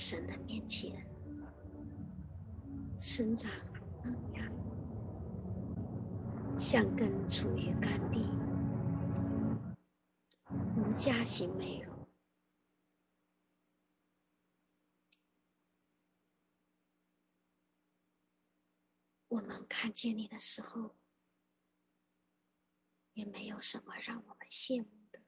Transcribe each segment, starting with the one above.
神的面前生长嫩芽，像根处于干地，无佳形美容。我们看见你的时候，也没有什么让我们羡慕的。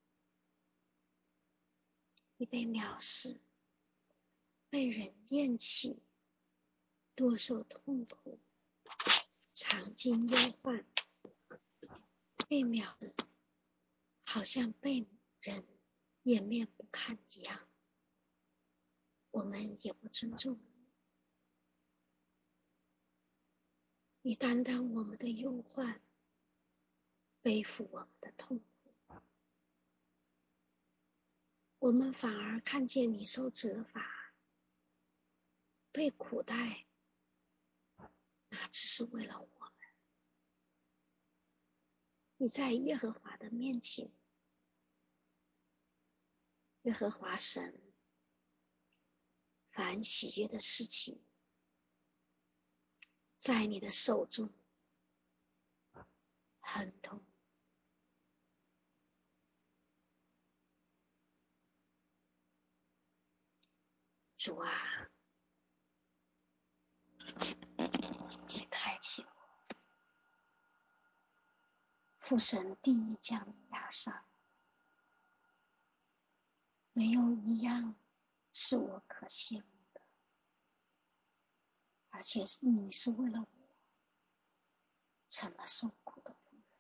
你被藐视，被人厌弃，多受痛苦，常经忧患，被藐视，好像被人掩面不看一样。我们也不尊重你。你担当我们的忧患，背负我们的痛苦，我们反而看见你受责罚，被苦待，那只是为了我们。你在耶和华的面前，耶和华神，凡喜悦的事情，在你的手中很痛。主啊，你抬起我，父神定义将你压上，没有一样是我可羡慕的，而且你是为了我成了受苦的仆人。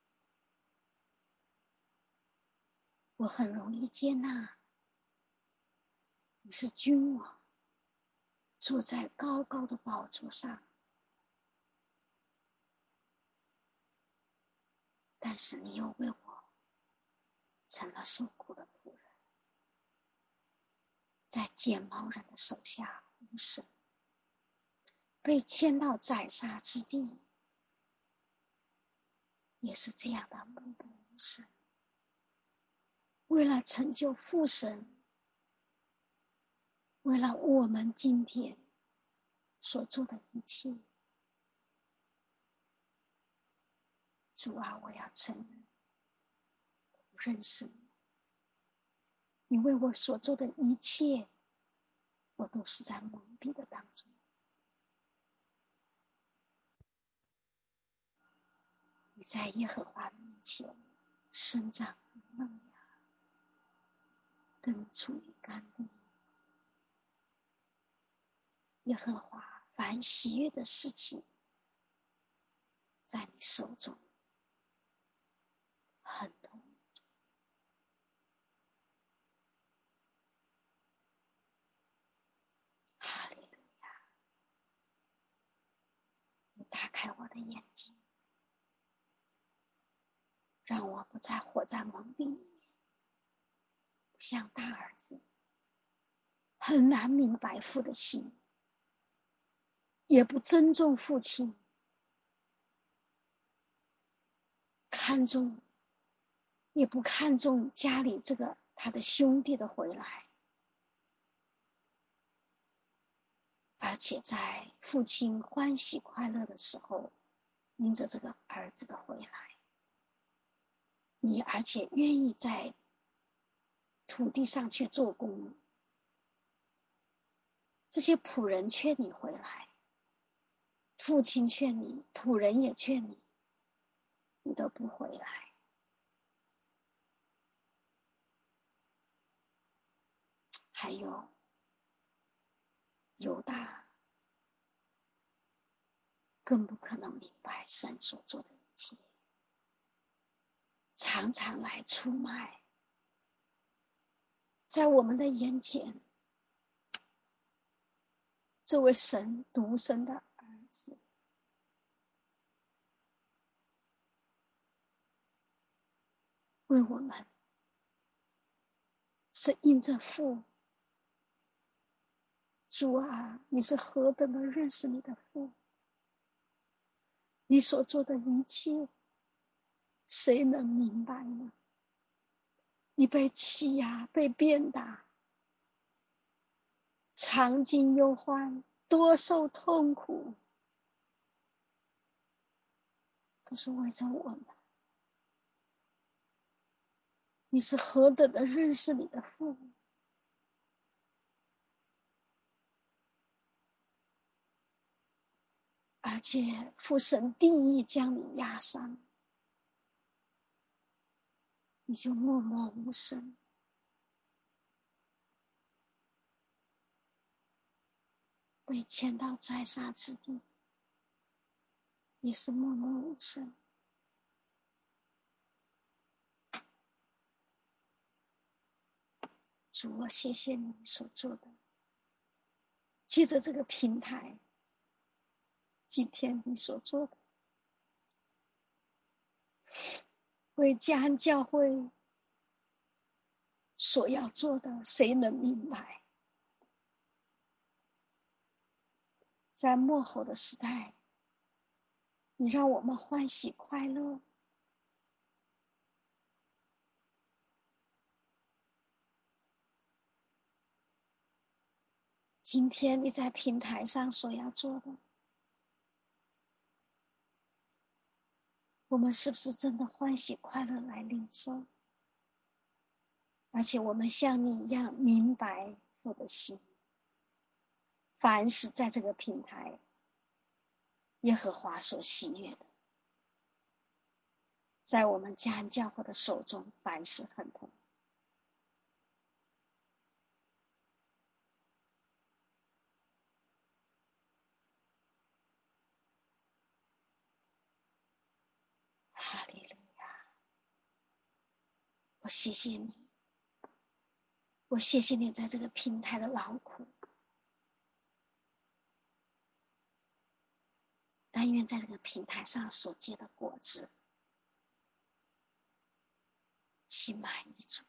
我很容易接纳你是君王，坐在高高的宝座上，但是你又为我成了受苦的仆人，在剪毛人的手下无声，被牵到宰杀之地，也是这样的默默无声。为了成就父神，为了我们今天所做的一切，主啊，我要承认，我不认识你。你为我所做的一切，我都是在蒙蔽的当中。你在耶和华面前生长嫩芽，根处于干地。耶和华凡喜悦的事情，在你手中很痛。哈利路亚！你打开我的眼睛，让我不再活在蒙蔽里面，不像大儿子很难明白父的心，也不尊重父亲，也不看重家里这个他的兄弟的回来，而且在父亲欢喜快乐的时候，因着这个儿子的回来，你而且愿意在土地上去做工，这些仆人劝你回来，父亲劝你，仆人也劝你，你都不回来。还有犹大更不可能明白神所做的一切，常常来出卖，在我们的眼前，这位神独生的儿子，为我们是因着父。主啊，你是何等的认识你的父，你所做的一切，谁能明白呢？你被欺压，被鞭打， 尝尽忧患，多受痛苦，都是为着我们。你是何等的认识你的父母，而且父神定义将你压伤，你就默默无声。被牵到宰杀之地，也是默默无声。主，我谢谢你所做的，借着这个平台，今天你所做的，为家恩教会所要做的，谁能明白？在末后的时代，你让我们欢喜快乐。今天你在平台上所要做的，我们是不是真的欢喜快乐来领受？而且我们像你一样明白父的心，凡是在这个平台耶和华所喜悦的，在我们家恩教会的手中凡事亨通。哈利路亚！我谢谢你，我谢谢你在这个平台的劳苦，但愿在这个平台上所结的果子心满意足。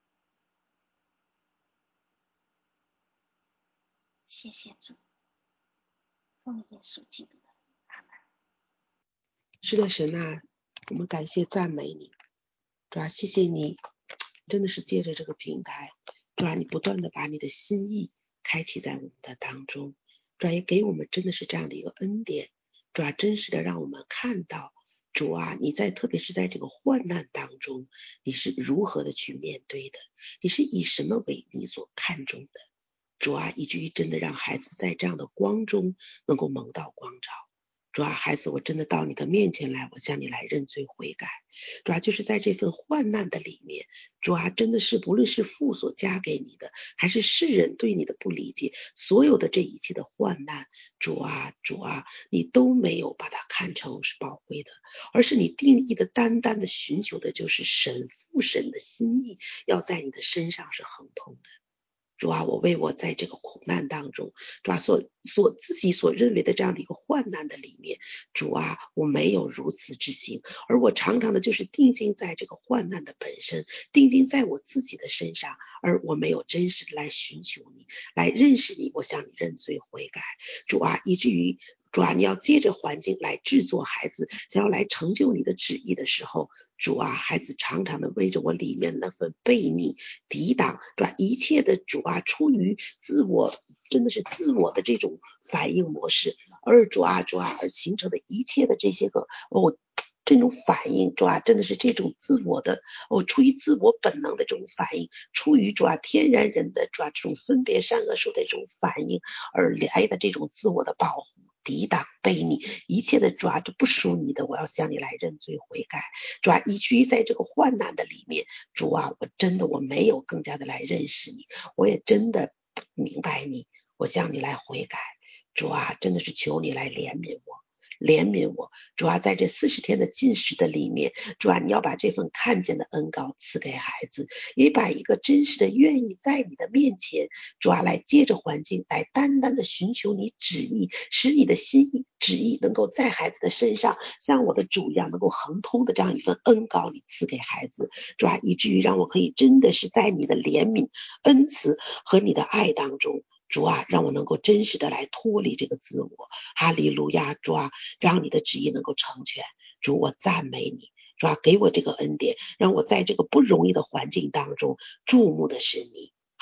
谢谢主，奉耶稣基督的名，阿们。 是的，神啊，我们感谢赞美你，主啊，谢谢你，真的是借着这个平台，主啊，你不断的把你的心意开启在我们的当中，主啊，也给我们真的是这样的一个恩典，主啊，真实的让我们看到，主啊，你特别是在这个患难当中，你是如何的去面对的，你是以什么为你所看重的，主啊，以至于真的让孩子在这样的光中能够蒙到光照。主啊，孩子，我真的到你的面前来，我向你来认罪悔改。主啊，就是在这份患难的里面，主啊，真的是不论是父所加给你的，还是世人对你的不理解，所有的这一切的患难，主啊，主啊，你都没有把它看成是宝贵的，而是你定义的单单的寻求的就是神父神的心意，要在你的身上是亨通的。主啊，我为我在这个苦难当中，主啊，自己所认为的这样的一个患难的里面，主啊，我没有如此之心，而我常常的就是定睛在这个患难的本身，定睛在我自己的身上，而我没有真实的来寻求你，来认识你，我向你认罪悔改，主啊，以至于主啊，你要借着环境来制作孩子，想要来成就你的旨意的时候，主啊，孩子常常的为着我里面那份悖逆抵挡，主啊，一切的主啊，出于自我，真的是自我的这种反应模式，而主啊而形成的一切的这些个这种反应，主啊，真的是这种自我的出于自我本能的这种反应，出于主啊天然人的主啊这种分别善恶树的这种反应而来的这种自我的保护。抵挡悖逆，一切的主啊就不属你的，我要向你来认罪悔改。主啊，以至于在这个患难的里面，主啊，我没有更加的来认识你，我也真的不明白你，我向你来悔改。主啊，真的是求你来怜悯我。怜悯我，主啊，在这40天的禁食的里面，主啊，你要把这份看见的恩膏赐给孩子，也把一个真实的愿意在你的面前，主啊，来借着环境来单单的寻求你旨意，使你的心意旨意能够在孩子的身上像我的主一样能够亨通的这样一份恩膏你赐给孩子，主啊，以至于让我可以真的是在你的怜悯恩慈和你的爱当中，主啊，让我能够真实的来脱离这个自我。哈利路亚，主啊，让你的旨意能够成全。主，我赞美你，主啊，给我这个恩典，让我在这个不容易的环境当中注目的是你。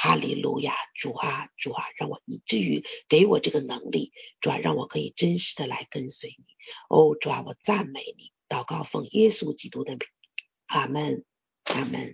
哈利路亚，主啊，主啊，让我以至于给我这个能力，主啊，让我可以真实的来跟随你。哦，主啊，我赞美你，祷告奉耶稣基督的名，阿门，阿门。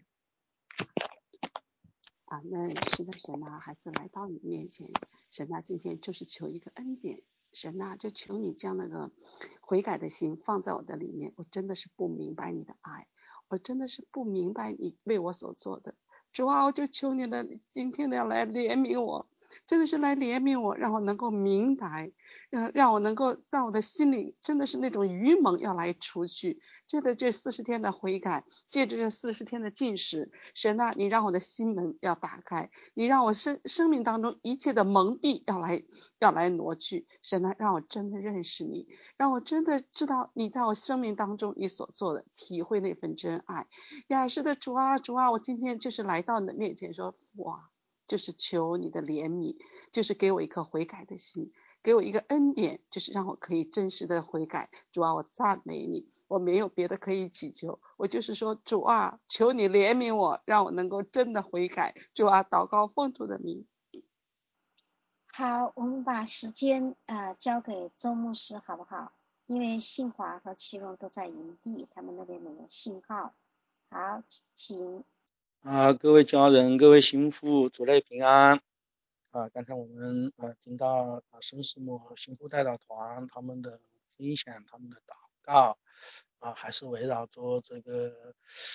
阿门。是的，神啊，孩子来到你面前，神啊，今天就是求一个恩典，神啊，就求你将那个悔改的心放在我的里面。我真的是不明白你的爱，我真的是不明白你为我所做的。主啊，我就求你的今天的要来怜悯我，真的是来怜悯我，让我能够明白，让我能够让我的心里真的是那种愚蒙要来除去。借着这40天的悔改，借着这40天的禁食，神啊，你让我的心门要打开，你让我生命当中一切的蒙蔽要来挪去。神啊，让我真的认识你，让我真的知道你在我生命当中你所做的，体会那份真爱。呀，是的，主啊，主啊，我今天就是来到你的面前说，父啊，就是求你的怜悯，就是给我一颗悔改的心，给我一个恩典，就是让我可以真实的悔改。主啊，我赞美你，我没有别的可以祈求，我就是说，主啊，求你怜悯我，让我能够真的悔改。主啊，祷告奉主的名。 好，我们把时间交给周牧师好不好？因为信华和祁荣都在营地，他们那边没有信号。好，请。 各位家人，各位心腹，主内平安。刚才我们听到圣师母和心腹代表团他们的分享，他们的祷告还是围绕着这个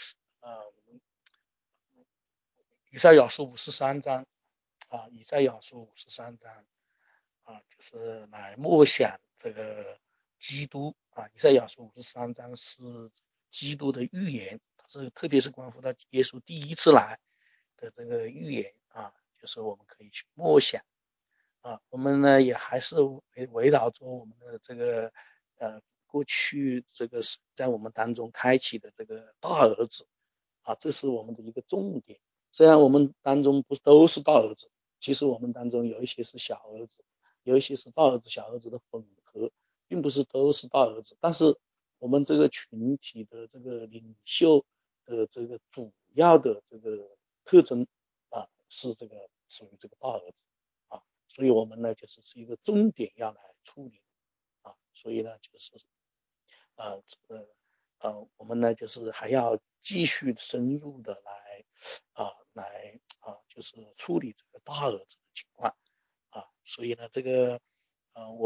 以赛亚书53章以赛亚书53章就是来默想这个基督以赛亚书53章是基督的预言，特别是关乎到耶稣第一次来的这个预言就是我们可以去默想我们呢也还是围绕着我们的这个过去这个在我们当中开启的这个大儿子这是我们的一个重点。虽然我们当中不都是大儿子，其实我们当中有一些是小儿子，有一些是大儿子小儿子的混合，并不是都是大儿子。但是我们这个群体的这个领袖的这个主要的这个特征是这个属于这个大儿子所以我们呢就是一个重点要来处理所以呢就是我们呢就是还要继续深入的就是处理这个大儿子的情况所以呢这个我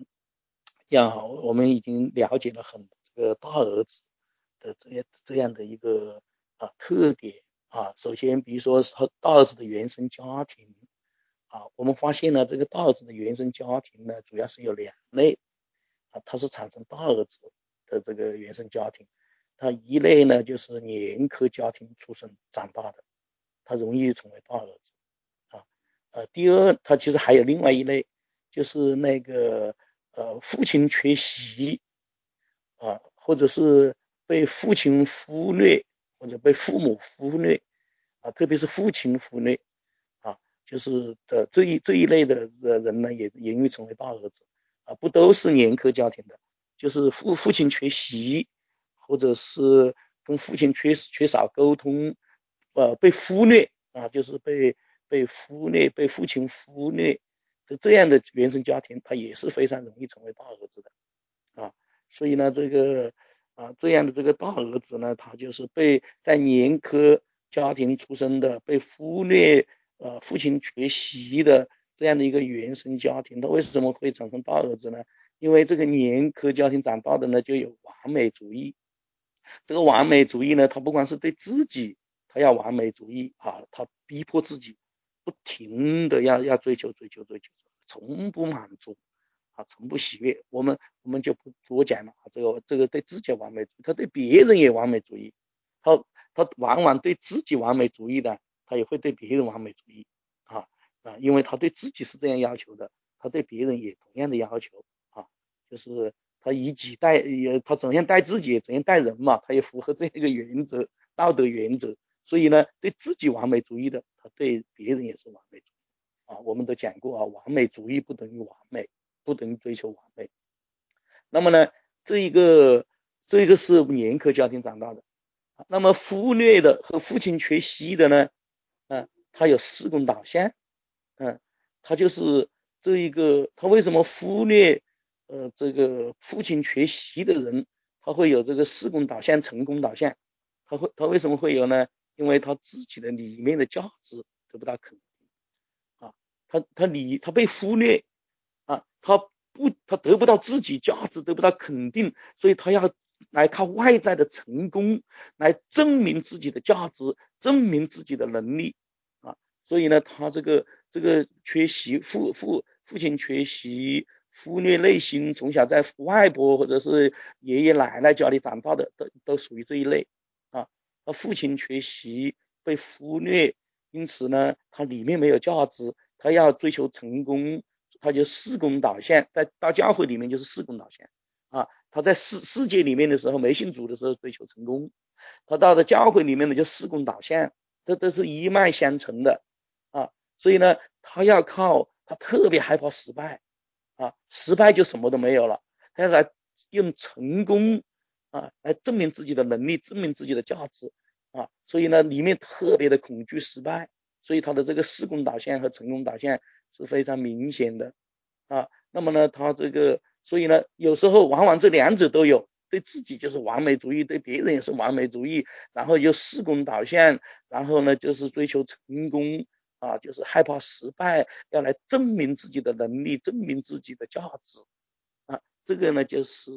们已经了解了很多这个大儿子的这样的一个特点首先比如说大儿子的原生家庭我们发现呢这个大儿子的原生家庭呢主要是有2类它是产生大儿子的这个原生家庭。他一类呢就是严苛家庭出身长大的，他容易成为大儿子第二他其实还有另外一类，就是那个父亲缺席或者是被父亲忽略，或者被父母忽略特别是父亲忽略就是这一类的人呢也容易成为大儿子不都是严苛家庭的，就是父亲缺席，或者是跟父亲缺少沟通被忽略就是被忽略，被父亲忽略的这样的原生家庭，他也是非常容易成为大儿子的所以呢这个这样的这个大儿子呢，他就是在严苛家庭出生的，被忽略父亲缺席的这样的一个原生家庭，他为什么会产生大儿子呢？因为这个严苛家庭长大的呢就有完美主义，这个完美主义呢他不光是对自己他要完美主义他逼迫自己不停的要追求，从不满足从不喜悦。我们就不多讲了这个对自己完美主义，他对别人也完美主义，他往往对自己完美主义的，他也会对别人完美主义因为他对自己是这样要求的，他对别人也同样的要求就是他以己待他怎样待自己怎样待人嘛，他也符合这个原则，道德原则。所以呢对自己完美主义的，他对别人也是完美主义我们都讲过完美主义不等于完美，不等于追求完美。那么呢这一个是严苛家庭长大的那么忽略的和父亲缺席的呢他有事工导向，他就是这一个，他为什么忽略这个父亲缺席的人，他会有这个事工导向、成功导向，他为什么会有呢？因为他自己的里面的价值得不到肯定啊，他被忽略啊，他得不到自己价值，得不到肯定，所以他要来靠外在的成功来证明自己的价值，证明自己的能力啊，所以呢，他这个缺席父亲缺席，忽略内心，从小在外婆或者是爷爷奶奶家里长大的，都属于这一类啊。他父亲缺席被忽略，因此呢，他里面没有价值，他要追求成功，他就事工导向，在到教会里面就是事工导向啊。他在世界里面的时候，没信主的时候追求成功，他到了教会里面呢就事工导向，这都是一脉相承的啊。所以呢，他特别害怕失败啊，失败就什么都没有了，他要来用成功啊来证明自己的能力，证明自己的价值啊。所以呢，里面特别的恐惧失败，所以他的这个事工导向和成功导向是非常明显的啊。那么呢，他这个，所以呢，有时候往往这两者都有，对自己就是完美主义，对别人也是完美主义，然后又事工导向，然后呢就是追求成功啊，就是害怕失败，要来证明自己的能力，证明自己的价值啊。这个呢就是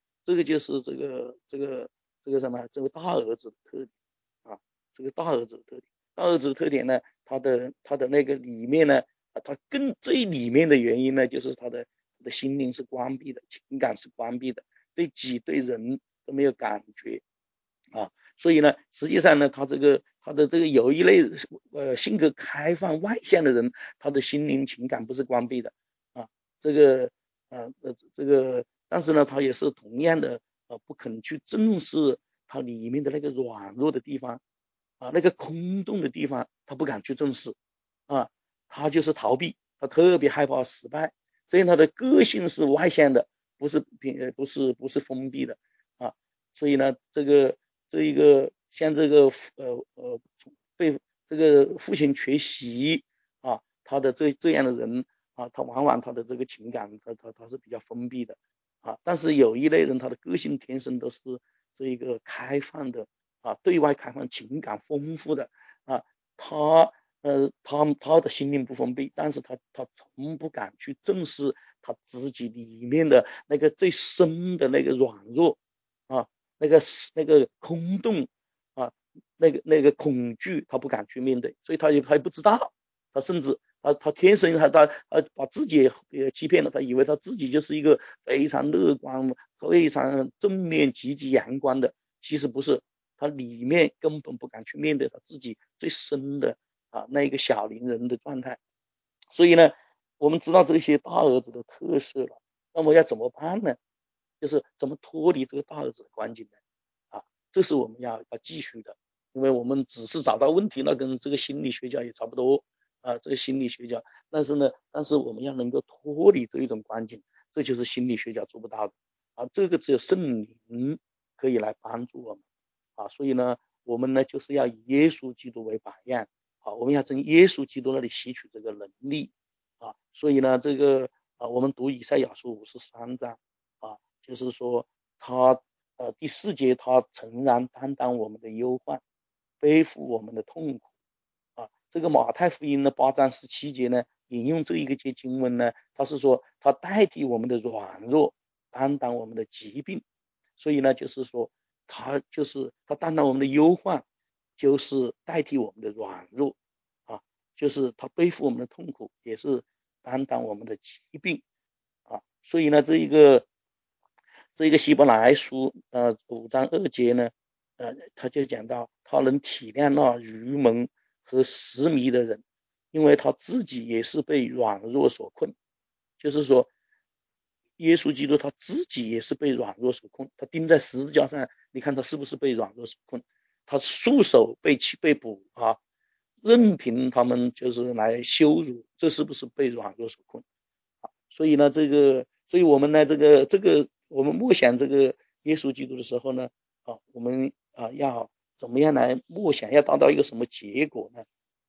这个什么，这个大儿子的特点啊，这个大儿子的特点，大儿子的特点呢，他的那个里面呢，他更最里面的原因呢，就是他的心灵是关闭的，情感是关闭的，对己对人都没有感觉啊。所以呢，实际上呢，他的这个有一类性格开放外向的人，他的心灵情感不是关闭的啊。这个这个，但是呢，他也是同样的不肯去正视他里面的那个软弱的地方啊，那个空洞的地方，他不敢去正视啊，他就是逃避，他特别害怕失败，所以他的个性是外向的，不是封闭的啊。所以呢，这一个像这个被这个父亲缺席啊，他的这样的人啊，他往往他的这个情感他是比较封闭的啊。但是有一类人，他的个性天生都是这一个开放的啊，对外开放，情感丰富的啊。他他的心灵不封闭，但是他从不敢去正视他自己里面的那个最深的那个软弱啊，那个空洞啊，那个恐惧，他不敢去面对，所以他也不知道，他甚至他天生他把自己也欺骗了，他以为他自己就是一个非常乐观、非常正面、积极、阳光的，其实不是，他里面根本不敢去面对他自己最深的那个小灵人的状态。所以呢，我们知道这些大儿子的特色了，那么要怎么办呢？就是怎么脱离这个大儿子的光景呢？啊，这是我们要继续的，因为我们只是找到问题，那跟这个心理学家也差不多啊，这个心理学家，但是我们要能够脱离这一种光景，这就是心理学家做不到的啊，这个只有圣灵可以来帮助我们啊，所以呢，我们呢就是要以耶稣基督为榜样啊，我们要从耶稣基督那里吸取这个能力啊，所以呢，这个我们读以赛亚书53章啊，就是说他第4节他诚然担当我们的忧患，背负我们的痛苦啊。这个马太福音的8章17节呢，引用这一个节经文呢，他是说他代替我们的软弱，担当我们的疾病，所以呢，就是说他担当我们的忧患，就是代替我们的软弱啊，就是他背负我们的痛苦，也是担当我们的疾病啊。所以呢，这个希伯来书5章2节呢，他就讲到他能体谅那愚蒙和失迷的人，因为他自己也是被软弱所困。就是说，耶稣基督他自己也是被软弱所困，他钉在十字架上，你看他是不是被软弱所困？他束手被捕啊，任凭他们就是来羞辱，这是不是被软弱所困？所以呢，所以我们呢，我们默想这个耶稣基督的时候呢，我们要怎么样来默想，要达到一个什么结果呢？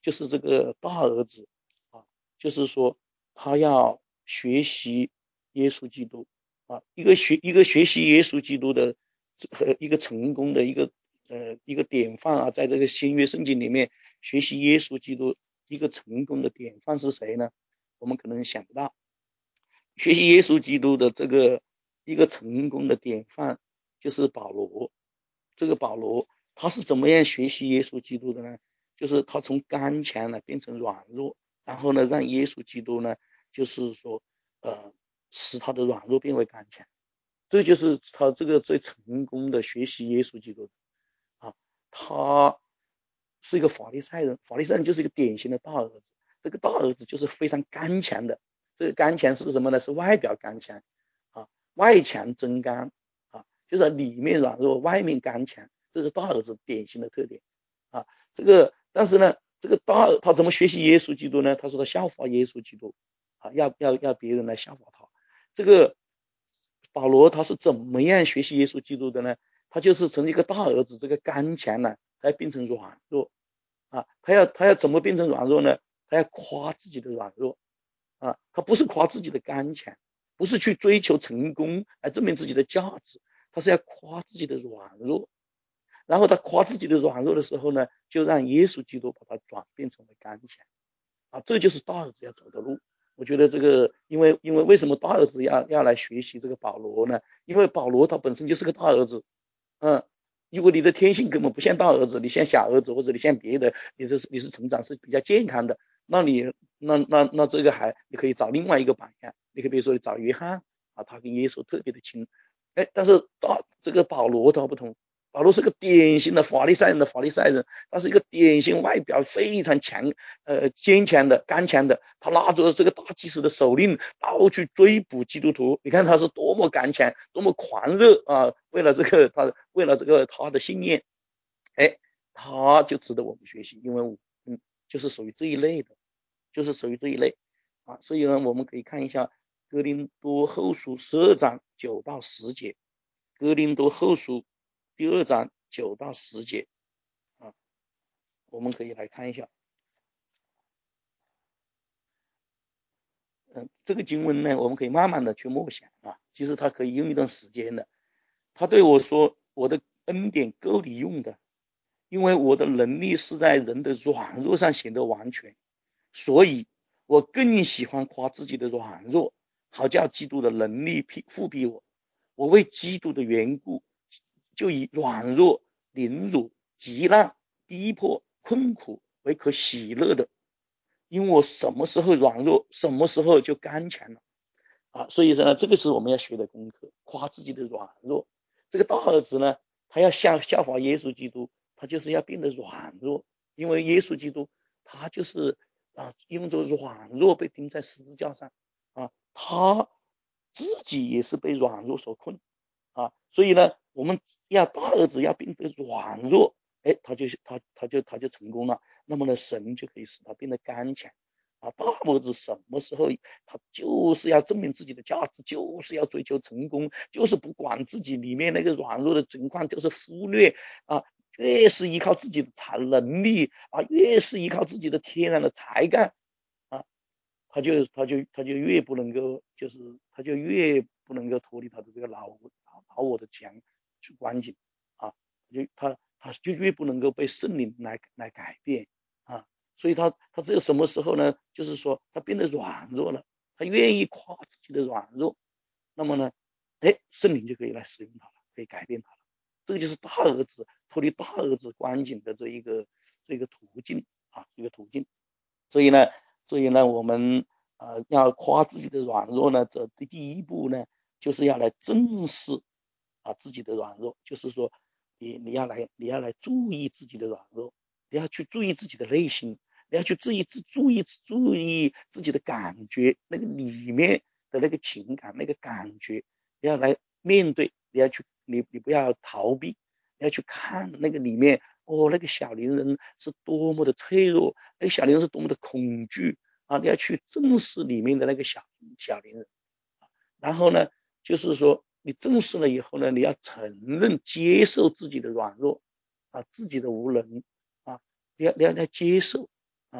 就是这个大儿子啊，就是说他要学习耶稣基督啊，一个学习耶稣基督的和一个成功的一个典范啊，在这个新约圣经里面学习耶稣基督一个成功的典范是谁呢？我们可能想不到，学习耶稣基督的这个一个成功的典范就是保罗。这个保罗他是怎么样学习耶稣基督的呢？就是他从刚强呢变成软弱，然后呢让耶稣基督呢就是说使他的软弱变为刚强，这就是他这个最成功的学习耶稣基督啊。他是一个法利赛人，法利赛人就是一个典型的大儿子，这个大儿子就是非常刚强的。这个刚强是什么呢？是外表刚强啊，外强中刚啊，就是里面软弱，外面刚强，这是大儿子典型的特点啊。但是呢，这个他怎么学习耶稣基督呢？他说他效法耶稣基督啊，要别人来效法他。这个保罗他是怎么样学习耶稣基督的呢？他就是从一个大儿子这个刚强呢，他要变成软弱啊，他要怎么变成软弱呢？他要夸自己的软弱啊，他不是夸自己的刚强，不是去追求成功来证明自己的价值，他是要夸自己的软弱。然后他夸自己的软弱的时候呢，就让耶稣基督把他转变成为刚强啊，这就是大儿子要走的路。我觉得这个，因为为什么大儿子要来学习这个保罗呢？因为保罗他本身就是个大儿子，如果你的天性根本不像大儿子，你像小儿子或者你像别的，你是成长是比较健康的，那这个你可以找另外一个榜样，你可以比如说你找约翰啊，他跟耶稣特别的亲，但是这个保罗他不同，保罗是个典型的法利赛人的法利赛人，他是一个典型外表非常坚强的刚强的，他拉着这个大祭司的手令到处追捕基督徒，你看他是多么刚强，多么狂热啊！为了这个他的信念，他就值得我们学习，因为就是属于这一类的，就是属于这一类啊。所以呢，我们可以看一下哥林多后书12章9到10节，哥林多后书第2章9到10节啊，我们可以来看一下。这个经文呢，我们可以慢慢的去默想啊，其实它可以用一段时间的。他对我说：“我的恩典够你用的，因为我的能力是在人的软弱上显得完全，所以我更喜欢夸自己的软弱，好叫基督的能力复庇我。我为基督的缘故，就以软弱、凌辱、极难、逼迫、困苦为可喜乐的，因为我什么时候软弱，什么时候就刚强了啊！所以说呢，这个是我们要学的功课，夸自己的软弱。这个大儿子呢，他要效法耶稣基督，他就是要变得软弱，因为耶稣基督他就是用着软弱被钉在十字架上啊，他自己也是被软弱所困啊，所以呢，我们大儿子要变得软弱，他就成功了。那么呢，神就可以使他变得刚强啊。大儿子什么时候他就是要证明自己的价值，就是要追求成功，就是不管自己里面那个软弱的情况，就是忽略啊。越是依靠自己的能力啊，越是依靠自己的天然的才干啊，他就越不能够，就是他就越不能够脱离他的这个老我的强去关紧啊，他就越不能够被圣灵来改变啊，所以他只有什么时候呢？就是说他变得软弱了，他愿意夸自己的软弱，那么呢，圣灵就可以来使用他了，可以改变他了。这个就是大儿子脱离大儿子关紧的这一个途径啊，一个途径。所以呢，我们要夸自己的软弱呢，这第一步呢，就是要来正视自己的软弱，就是说你要来注意自己的软弱，你要去注意自己的内心，你要去注意自己的感觉，那个里面的那个情感那个感觉，你要来面对，你不要逃避，你要去看那个里面。那个小灵人是多么的脆弱，那个小灵人是多么的恐惧啊！你要去正视里面的那个小灵人，然后呢，就是说你正视了以后呢，你要承认、接受自己的软弱啊，自己的无能啊，你要接受啊，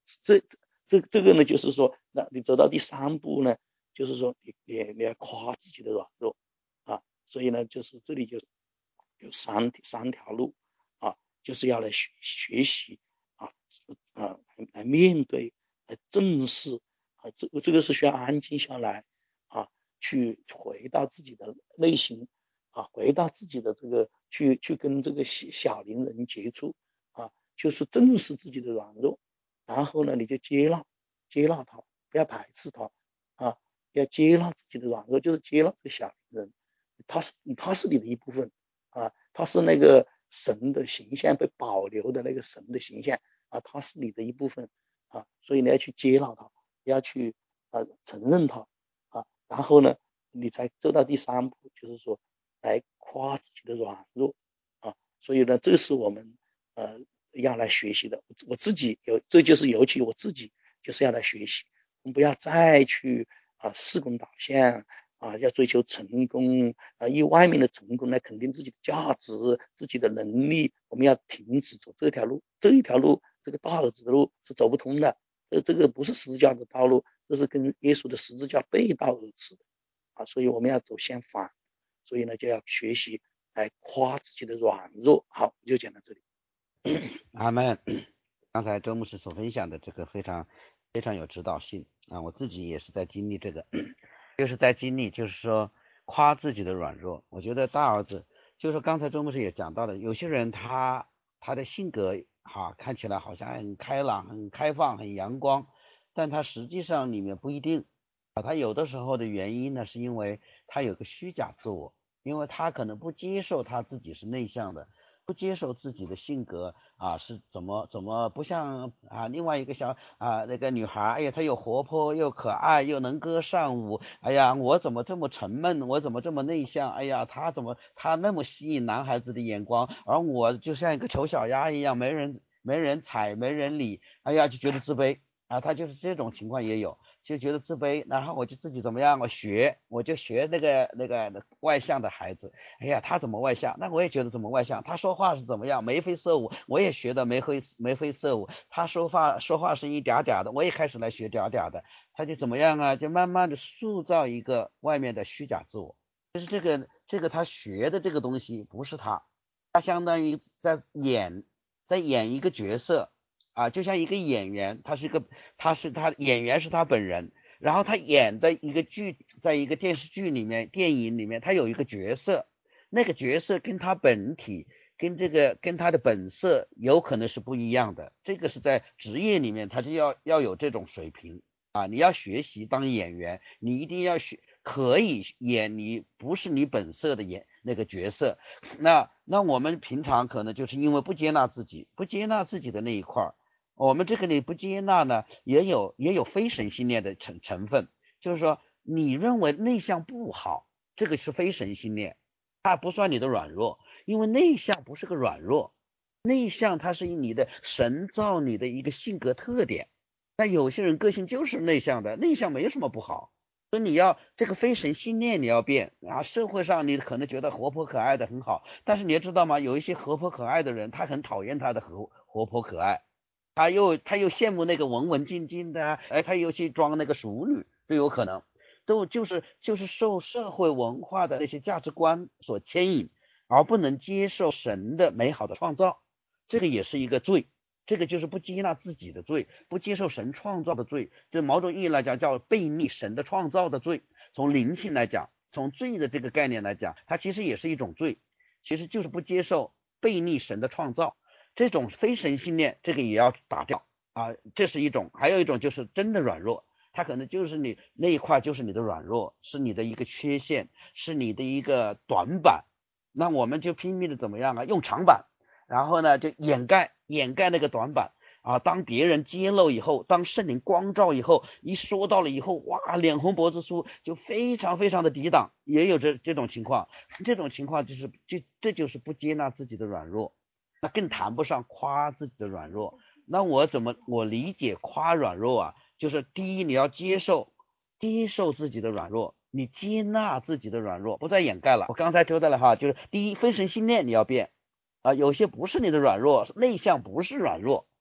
这个呢，就是说，那你走到第3步呢，就是说你要夸自己的软弱啊，所以呢，就是这里就有三条路啊，就是要来学习啊来面对，来正视啊，这个是需要安静下来啊，去回到自己的内心啊，回到自己的这个去跟这个小灵人接触啊，就是正视自己的软弱，然后呢，你就接纳他，不要排斥他啊，要接纳自己的软弱，就是接纳这个小灵人，他是你的一部分啊，他是那个神的形象被保留的那个神的形象啊，他是你的一部分啊，所以你要去接纳他，要去承认他啊，然后呢，你才走到第3步，就是说来夸自己的软弱啊，所以呢，这是我们要来学习的。我自己这就是尤其我自己就是要来学习，我们不要再去事功导向啊，要追求成功啊，以外面的成功来肯定自己的价值、自己的能力，我们要停止走这条路。这一条路，这个大儿子的路是走不通的。这个不是十字架的道路，这是跟耶稣的十字架背道而驰的啊，所以我们要走相反。所以呢，就要学习来夸自己的软弱。好，就讲到这里。 阿门。刚才周牧师所分享的这个非常有指导性啊，我自己也是在经历这个，就是说夸自己的软弱。我觉得大儿子就是刚才周牧师也讲到了，有些人他的性格看起来好像很开朗、很开放、很阳光，但他实际上里面不一定啊。他有的时候的原因呢，是因为他有个虚假自我，因为他可能不接受他自己是内向的。不接受自己的性格是怎么不像另外一个小那个女孩，哎呀她又活泼又可爱又能歌善舞，哎呀我怎么这么沉闷，我怎么这么内向，哎呀她那么吸引男孩子的眼光，而我就像一个丑小鸭一样，没人睬没人理，哎呀就觉得自卑啊，他就是这种情况也有，就觉得自卑，然后我就自己怎么样，我就学那个外向的孩子，哎呀他怎么外向，那我也觉得怎么外向，他说话是怎么样眉飞色舞，我也学的眉飞色舞，他说话声音嗲嗲的，我也开始来学嗲嗲的，他就怎么样啊，就慢慢的塑造一个外面的虚假自我。就是这个他学的这个东西不是他相当于在演一个角色就像一个演员，演员是他本人，然后他演的一个剧，在一个电视剧里面、电影里面，他有一个角色，那个角色跟他本体、跟他的本色有可能是不一样的。这个是在职业里面，他就要有这种水平你要学习当演员，你一定要可以演你不是你本色的那个角色。那我们平常可能就是因为不接纳自己的那一块，我们这个里不接纳呢，也有非神性恋的成分，就是说你认为内向不好，这个是非神性恋，它不算你的软弱，因为内向不是个软弱，内向它是你的神造你的一个性格特点。但有些人个性就是内向的，内向没什么不好，所以你要这个非神性恋你要变社会上你可能觉得活泼可爱的很好，但是你要知道吗，有一些活泼可爱的人，他很讨厌他的活泼可爱，他又羡慕那个文文静静的他又去装那个淑女，都有可能，就是受社会文化的那些价值观所牵引，而不能接受神的美好的创造，这个也是一个罪。这个就是不接纳自己的罪，不接受神创造的罪，这某种意义来讲叫悖逆神的创造的罪。从灵性来讲，从罪的这个概念来讲，它其实也是一种罪，其实就是不接受悖逆神的创造。这种非神性恋，这个也要打掉这是一种。还有一种就是真的软弱，它可能就是你那一块就是你的软弱，是你的一个缺陷，是你的一个短板，那我们就拼命的怎么样用长板，然后呢就掩盖那个短板当别人揭露以后，当圣灵光照以后，一说到了以后，哇，脸红脖子粗，就非常的抵挡，也有这种情况。这种情况这就是不接纳自己的软弱，那更谈不上夸自己的软弱。那我理解夸软弱就是第一，你要接受自己的软弱，你接纳自己的软弱，不再掩盖了。我刚才交代了就是第一，非神性恋你要变有些不是你的软弱，内向不是软弱，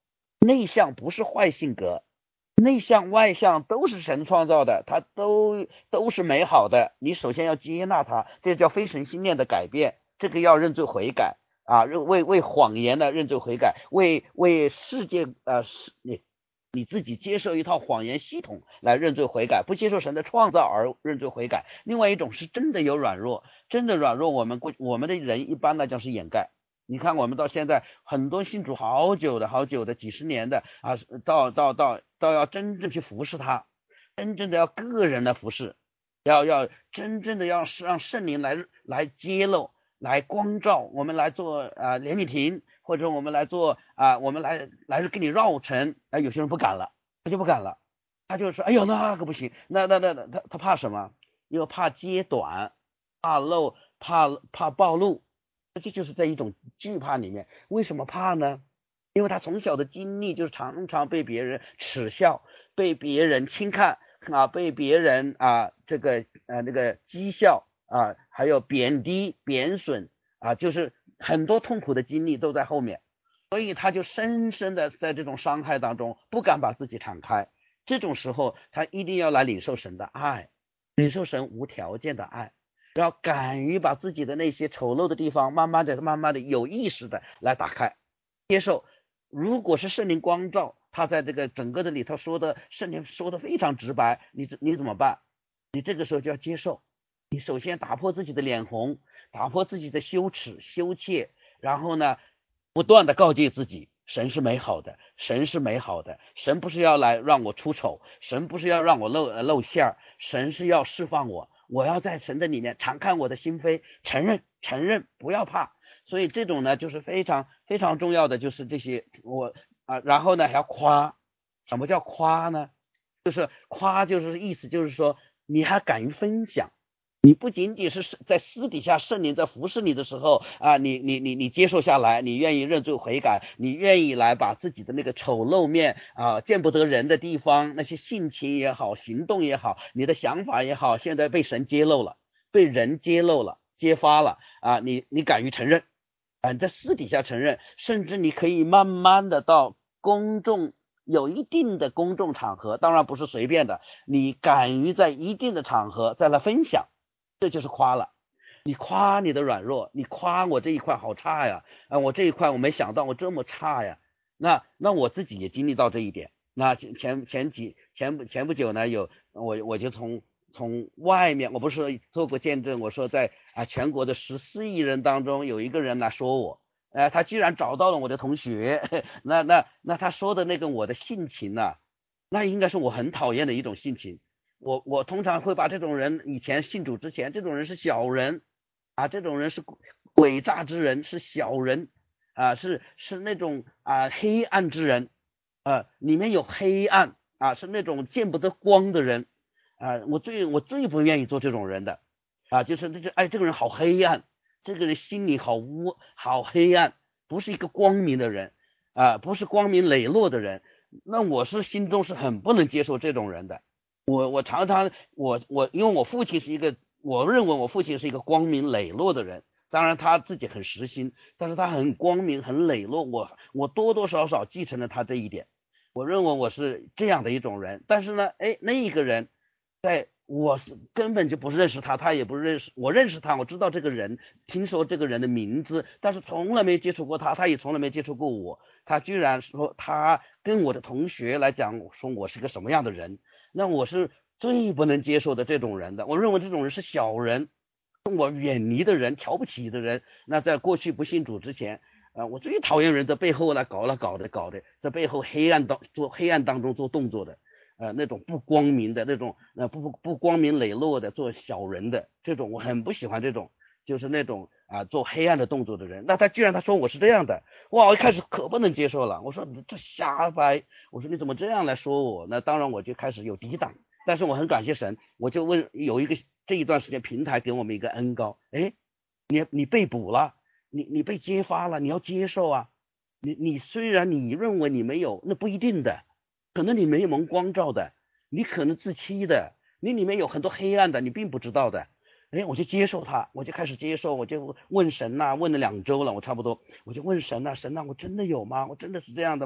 内向不是坏性格，内向外向都是神创造的，它都是美好的。你首先要接纳它，这叫非神心念的改变，这个要认罪悔改啊，为谎言的认罪悔改，为世界你自己接受一套谎言系统来认罪悔改，不接受神的创造而认罪悔改。另外一种是真的有软弱，真的软弱，我们的人一般来讲是掩盖。你看我们到现在很多信主好久的几十年的啊，到要真正去服侍他，真正的要个人的服侍，要真正的要让圣灵来揭露，来光照，我们来做连理亭，或者我们来做我们来给你绕城，有些人不敢了，他就不敢了，他就说哎呦那个不行，那他怕什么？因为怕揭短，怕漏，怕暴露，这就是在一种惧怕里面。为什么怕呢？因为他从小的经历就是常常被别人耻笑，被别人轻看被别人那个讥笑还有贬低贬损就是很多痛苦的经历都在后面，所以他就深深的在这种伤害当中不敢把自己敞开。这种时候他一定要来领受神的爱，领受神无条件的爱，要敢于把自己的那些丑陋的地方慢慢的有意识的来打开接受。如果是圣灵光照，他在这个整个的里头说的，圣灵说的非常直白，你怎么办？你这个时候就要接受，你首先打破自己的脸红，打破自己的羞耻羞怯，然后呢不断的告诫自己，神是美好的，神是美好的，神不是要来让我出丑，神不是要让我露馅儿，神是要释放我要在神的里面敞开我的心扉，承认，不要怕。所以这种呢就是非常非常重要的，就是这些然后呢还要夸。什么叫夸呢？就是夸就是意思就是说你还敢于分享，你不仅仅是在私底下圣灵在服侍你的时候你接受下来，你愿意认罪悔改，你愿意来把自己的那个丑陋面见不得人的地方，那些性情也好，行动也好，你的想法也好，现在被神揭露了，被人揭露了，揭发了你敢于承认你在私底下承认，甚至你可以慢慢的到公众有一定的公众场合，当然不是随便的，你敢于在一定的场合再来分享，这就是夸了。你夸你的软弱，你夸我这一块好差呀我这一块我没想到我这么差呀。那我自己也经历到这一点。那前不久呢，我就从外面，我不是做过见证，我说在全国的14亿人当中有一个人来说我他居然找到了我的同学那他说的那个我的性情那应该是我很讨厌的一种性情。我通常会把这种人，以前信主之前，这种人是小人这种人是诡诈之人，是小人是那种黑暗之人里面有黑暗是那种见不得光的人我最不愿意做这种人的就是这个人好黑暗，这个人心里好黑暗，不是一个光明的人不是光明磊落的人。那我是心中是很不能接受这种人的。我常常因为我父亲我认为我父亲是一个光明磊落的人，当然他自己很实心，但是他很光明很磊落，我多多少少继承了他这一点。我认为我是这样的一种人。但是呢那一个人我根本就不认识他，他也不认识我，认识他，我知道这个人，听说这个人的名字，但是从来没接触过他，他也从来没接触过我。他居然说他跟我的同学来讲说我是个什么样的人，那我是最不能接受的这种人的。我认为这种人是小人，跟我远离的人，瞧不起的人。那在过去不信主之前我最讨厌人在背后来搞的，在背后黑暗当中做动作的那种不光明的那种不光明磊落的做小人的这种，我很不喜欢这种，就是那种做黑暗的动作的人。那他居然他说我是这样的，哇，我一开始可不能接受了，我说你这瞎掰，我说你怎么这样来说我？那当然我就开始有抵挡。但是我很感谢神，我就问这一段时间平台给我们一个恩膏，你被捕了，你被揭发了，你要接受你虽然你认为你没有，那不一定的，可能你没有蒙光照的，你可能自欺的，你里面有很多黑暗的，你并不知道的。我就接受他，我就开始接受，我就问神问了2周了，我差不多，我就问神神我真的有吗？我真的是这样的吗？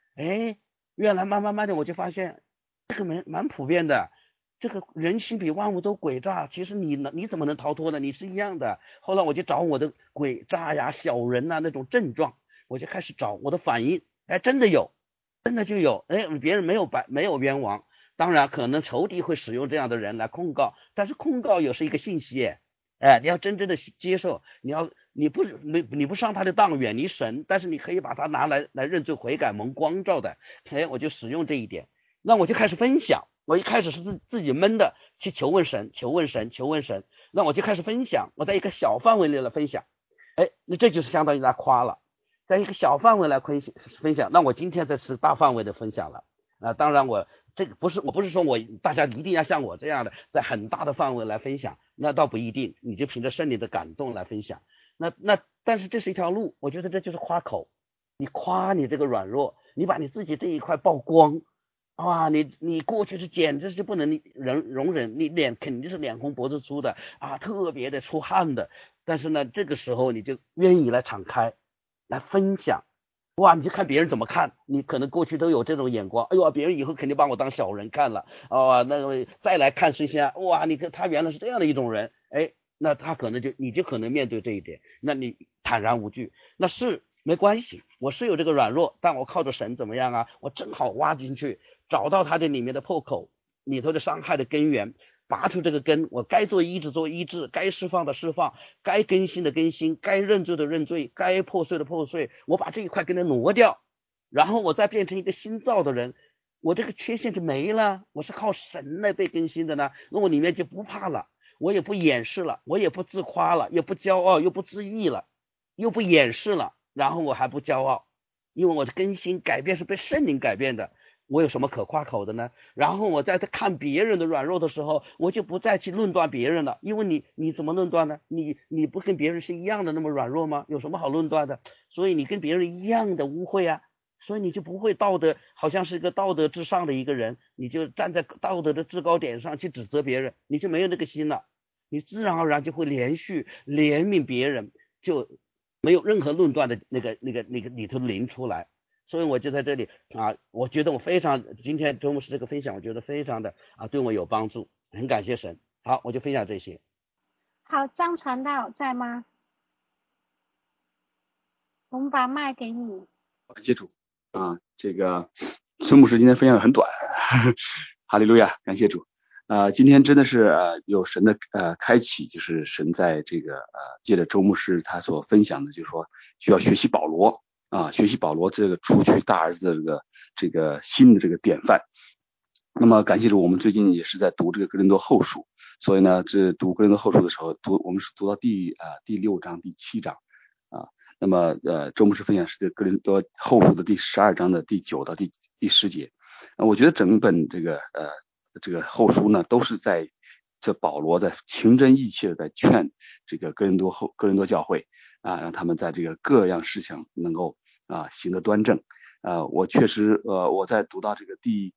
原来慢慢的我就发现这个蛮普遍的，这个人心比万物都诡诈，其实你怎么能逃脱呢？你是一样的。后来我就找我的诡诈呀、小人呐那种症状，我就开始找我的反应，真的有，真的就有，别人没有冤枉，当然可能仇敌会使用这样的人来控告，但是控告也是一个信息，你要真正的接受，你不上他的当远离神，但是你可以把它拿来认罪悔改蒙光照的，我就使用这一点，那我就开始分享。我一开始是自己闷的去求问神，那我就开始分享，我在一个小范围内来分享，那这就是相当于来夸了，在一个小范围来分享，那我今天这是大范围的分享了当然我不是说大家一定要像我这样的在很大的范围来分享，那倒不一定，你就凭着圣灵的感动来分享，但是这是一条路，我觉得这就是夸口，你夸你这个软弱，你把你自己这一块曝光，你过去是简直是不能容忍，你肯定是脸红脖子粗的特别的出汗的，但是呢这个时候你就愿意来敞开来分享，你就看别人怎么看，你可能过去都有这种眼光，别人以后肯定把我当小人看了那再来看谁先你看他原来是这样的一种人，那他可能你就可能面对这一点，那你坦然无惧，那是没关系，我是有这个软弱，但我靠着神怎么样我正好挖进去，找到它的里面的破口，里头的伤害的根源，拔出这个根，我该做医治做医治，该释放的释放，该更新的更新，该认罪的认罪，该破碎的破碎，我把这一块给它挪掉，然后我再变成一个新造的人，我这个缺陷就没了，我是靠神来被更新的呢，那我里面就不怕了，我也不掩饰了，我也不自夸了，也不骄傲，又不自义了，又不掩饰了，然后我还不骄傲，因为我的更新改变是被圣灵改变的，我有什么可夸口的呢？然后我在看别人的软弱的时候，我就不再去论断别人了，因为你怎么论断呢？你不跟别人是一样的那么软弱吗？有什么好论断的？所以你跟别人一样的污秽所以你就不会好像是一个道德至上的一个人，你就站在道德的制高点上去指责别人，你就没有那个心了，你自然而然就会连续怜悯别人，就没有任何论断的那个里头淋出来。所以我就在这里我觉得今天周牧师这个分享，我觉得非常的对我有帮助，很感谢神。好，我就分享这些。 好，张传道在吗？我们把麦给你。 感谢主这个孙牧师今天分享的很短哈利路亚，感谢主今天真的是有神的开启，就是神在这个借着周牧师他所分享的，就是说需要学习保罗学习保罗这个除去大儿子的这个新的这个典范。那么感谢主，我们最近也是在读这个哥林多后书，所以呢这读哥林多后书的时候我们是读到第6章第7章那么周牧师分享是这哥林多后书的第12章的第9到第10节我觉得整本这个后书呢都是在这保罗在情真意切的在劝这个哥林多教会让他们在这个各样事情能够行得端正我确实我在读到这个第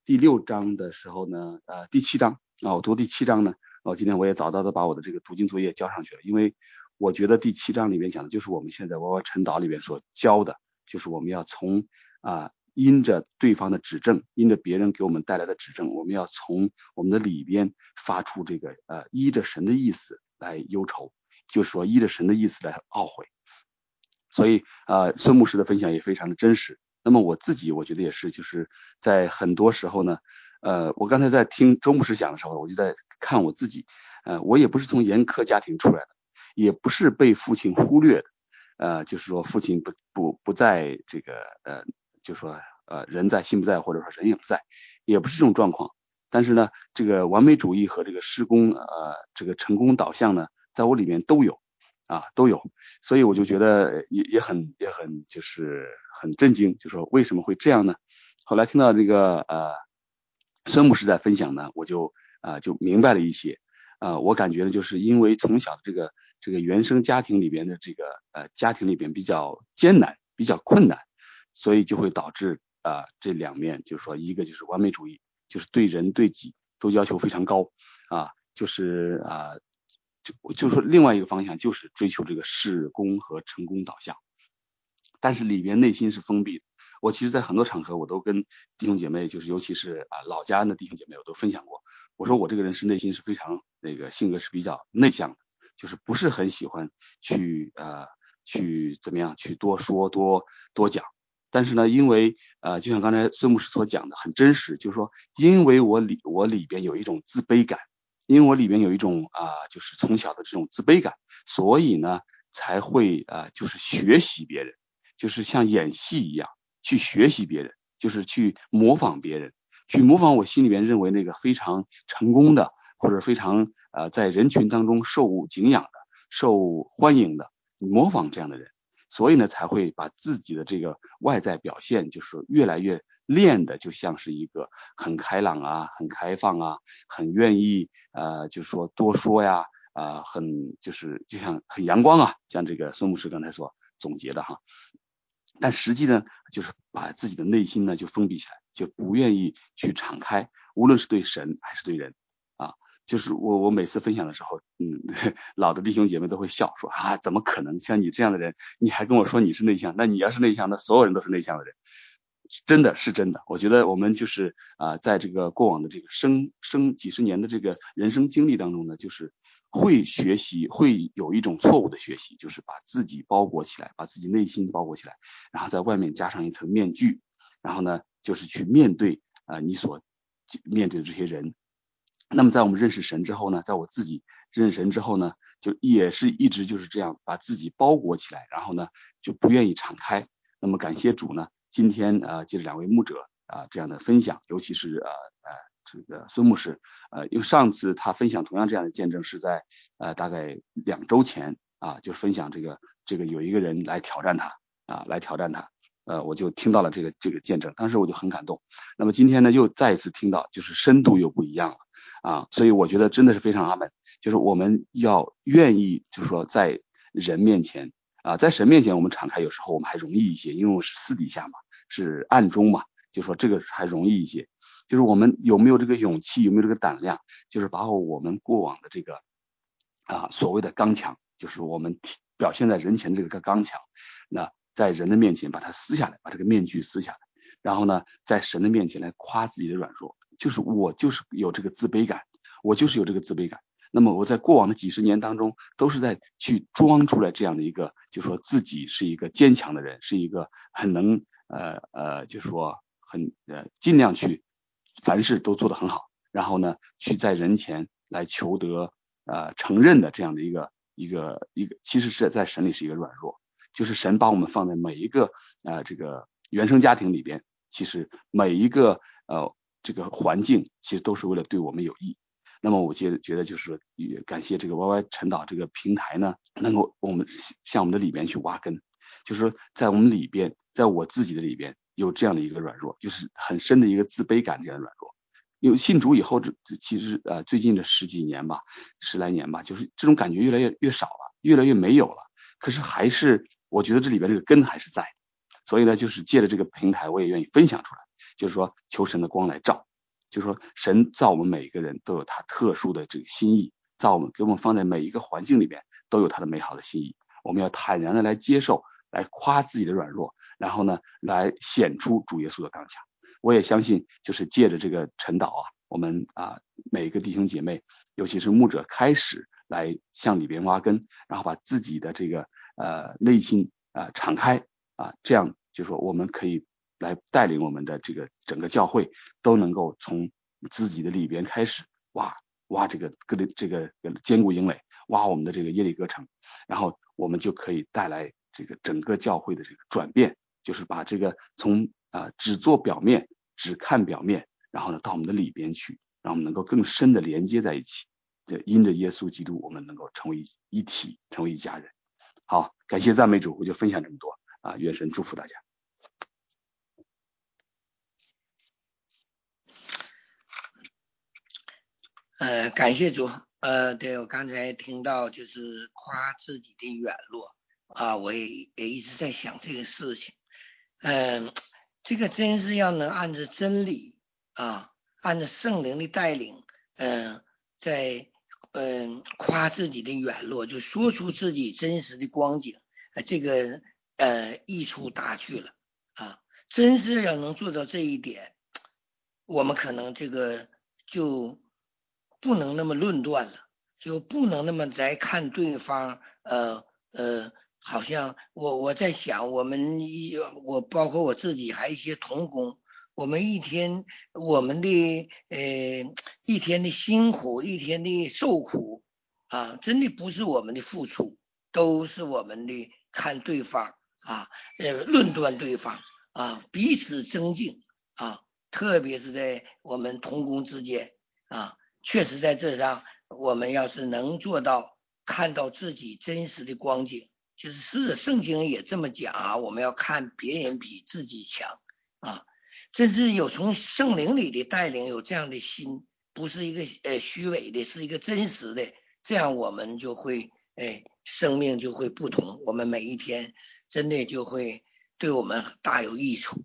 6章的时候呢第7章我读第7章呢今天我也早早的把我的这个读经作业交上去了，因为我觉得第7章里面讲的就是我们现在娃娃晨祷里面所教的，就是我们要从因着对方的指正，因着别人给我们带来的指正，我们要从我们的里边发出这个依着神的意思来忧愁，就是说依着神的意思来懊悔。所以孙牧师的分享也非常的真实。那么我自己我觉得也是，就是在很多时候呢我刚才在听周牧师讲的时候，我就在看我自己我也不是从严苛家庭出来的，也不是被父亲忽略的就是说父亲不在这个就是说人在心不在，或者说人也不在，也不是这种状况。但是呢这个完美主义和这个施工这个成功导向呢在我里面都有都有，所以我就觉得也很就是很震惊，就说为什么会这样呢？后来听到这个孙牧师在分享呢，我就明白了一些我感觉呢就是因为从小的这个原生家庭里边的这个家庭里边比较艰难比较困难，所以就会导致这两面，就是说一个就是完美主义，就是对人对己都要求非常高就是就是说另外一个方向就是追求这个事功和成功导向，但是里边内心是封闭的。 我其实在很多场合我都跟弟兄姐妹，就是尤其是老家的弟兄姐妹，我都分享过。我说我这个人是内心是非常性格是比较内向的，就是不是很喜欢去怎么样去多说多讲。但是呢，因为就像刚才孙牧师所讲的很真实，就是说因为我里边有一种自卑感，因为我里边有一种就是从小的这种自卑感，所以呢才会就是学习别人，就是像演戏一样去学习别人，就是去模仿别人，去模仿我心里面认为那个非常成功的，或者非常在人群当中受敬仰的、受欢迎的，模仿这样的人，所以呢才会把自己的这个外在表现就是越来越练的就像是一个很开朗啊、很开放啊、很愿意就是说多说呀很就像很阳光啊，像这个孙牧师刚才所总结的哈。但实际呢，就是把自己的内心呢就封闭起来，就不愿意去敞开，无论是对神还是对人啊。就是我每次分享的时候，老的弟兄姐妹都会笑说怎么可能像你这样的人，你还跟我说你是内向？那你要是内向，那所有人都是内向的人。真的是真的，我觉得我们就是在这个过往的这个几十年的这个人生经历当中呢，就是会学习，会有一种错误的学习，就是把自己包裹起来，把自己内心包裹起来，然后在外面加上一层面具，然后呢，就是去面对你所面对的这些人。那么在我们认识神之后呢，在我自己认识神之后呢，就也是一直就是这样把自己包裹起来，然后呢就不愿意敞开。那么感谢主呢，今天借着两位牧者这样的分享，尤其是这个孙牧师因为上次他分享同样这样的见证是在大概2周前就分享这个有一个人来挑战他我就听到了这个见证，当时我就很感动。那么今天呢又再一次听到，就是深度又不一样了所以我觉得真的是非常阿门，就是我们要愿意就是说在人面前在神面前我们敞开，有时候我们还容易一些，因为我是私底下嘛，是暗中嘛，就说这个还容易一些。就是我们有没有这个勇气，有没有这个胆量，就是把我们过往的这个所谓的刚强，就是我们表现在人前这个刚强，那在人的面前把它撕下来，把这个面具撕下来，然后呢在神的面前来夸自己的软弱，就是我就是有这个自卑感，我就是有这个自卑感。那么我在过往的几十年当中都是在去装出来这样的一个，就说自己是一个坚强的人，是一个很能就说很尽量去凡事都做得很好，然后呢去在人前来求得承认的这样的一个其实是在神里是一个软弱，就是神把我们放在每一个这个原生家庭里边，其实每一个这个环境其实都是为了对我们有益。那么我觉得就是也感谢这个 YY 陈导这个平台呢，能够我们向我们的里边去挖根，就是说在我们里边，在我自己的里边有这样的一个软弱，就是很深的一个自卑感这样的软弱。因为信主以后，其实最近的10来年吧，就是这种感觉越来越少了，越来越没有了。可是还是我觉得这里边这个根还是在，所以呢，就是借着这个平台，我也愿意分享出来，就是说求神的光来照。就是说神造我们每一个人都有他特殊的这个心意，造我们给我们放在每一个环境里面都有他的美好的心意，我们要坦然的来接受，来夸自己的软弱，然后呢来显出主耶稣的刚强。我也相信就是借着这个陈导我们每一个弟兄姐妹，尤其是牧者开始来向里边挖根，然后把自己的这个内心敞开这样就说我们可以来带领我们的这个整个教会都能够从自己的里边开始挖这个坚固营垒，挖我们的这个耶利哥城，然后我们就可以带来这个整个教会的这个转变，就是把这个从只做表面，只看表面，然后呢到我们的里边去，让我们能够更深的连接在一起，因着耶稣基督我们能够成为一体，成为一家人。好，感谢赞美主，我就分享这么多愿神祝福大家。 感谢主。对，我刚才听到就是夸自己的软弱我也一直在想这个事情。这个真是要能按照真理按照圣灵的带领在夸自己的软弱，就说出自己真实的光景，这个益处大去了真是要能做到这一点，我们可能这个就不能那么论断了，就不能那么来看对方，好像我在想，我包括我自己，还有一些同工，我们一天一天的辛苦，一天的受苦啊，真的不是我们的付出，都是我们的看对方啊，论断对方啊，彼此增进啊，特别是在我们同工之间啊，确实在这上，我们要是能做到看到自己真实的光景，就是圣经也这么讲啊，我们要看别人比自己强啊，甚至有从圣灵里的带领，有这样的心，不是一个虚伪的，是一个真实的，这样我们就会生命就会不同，我们每一天真的就会对我们大有益处。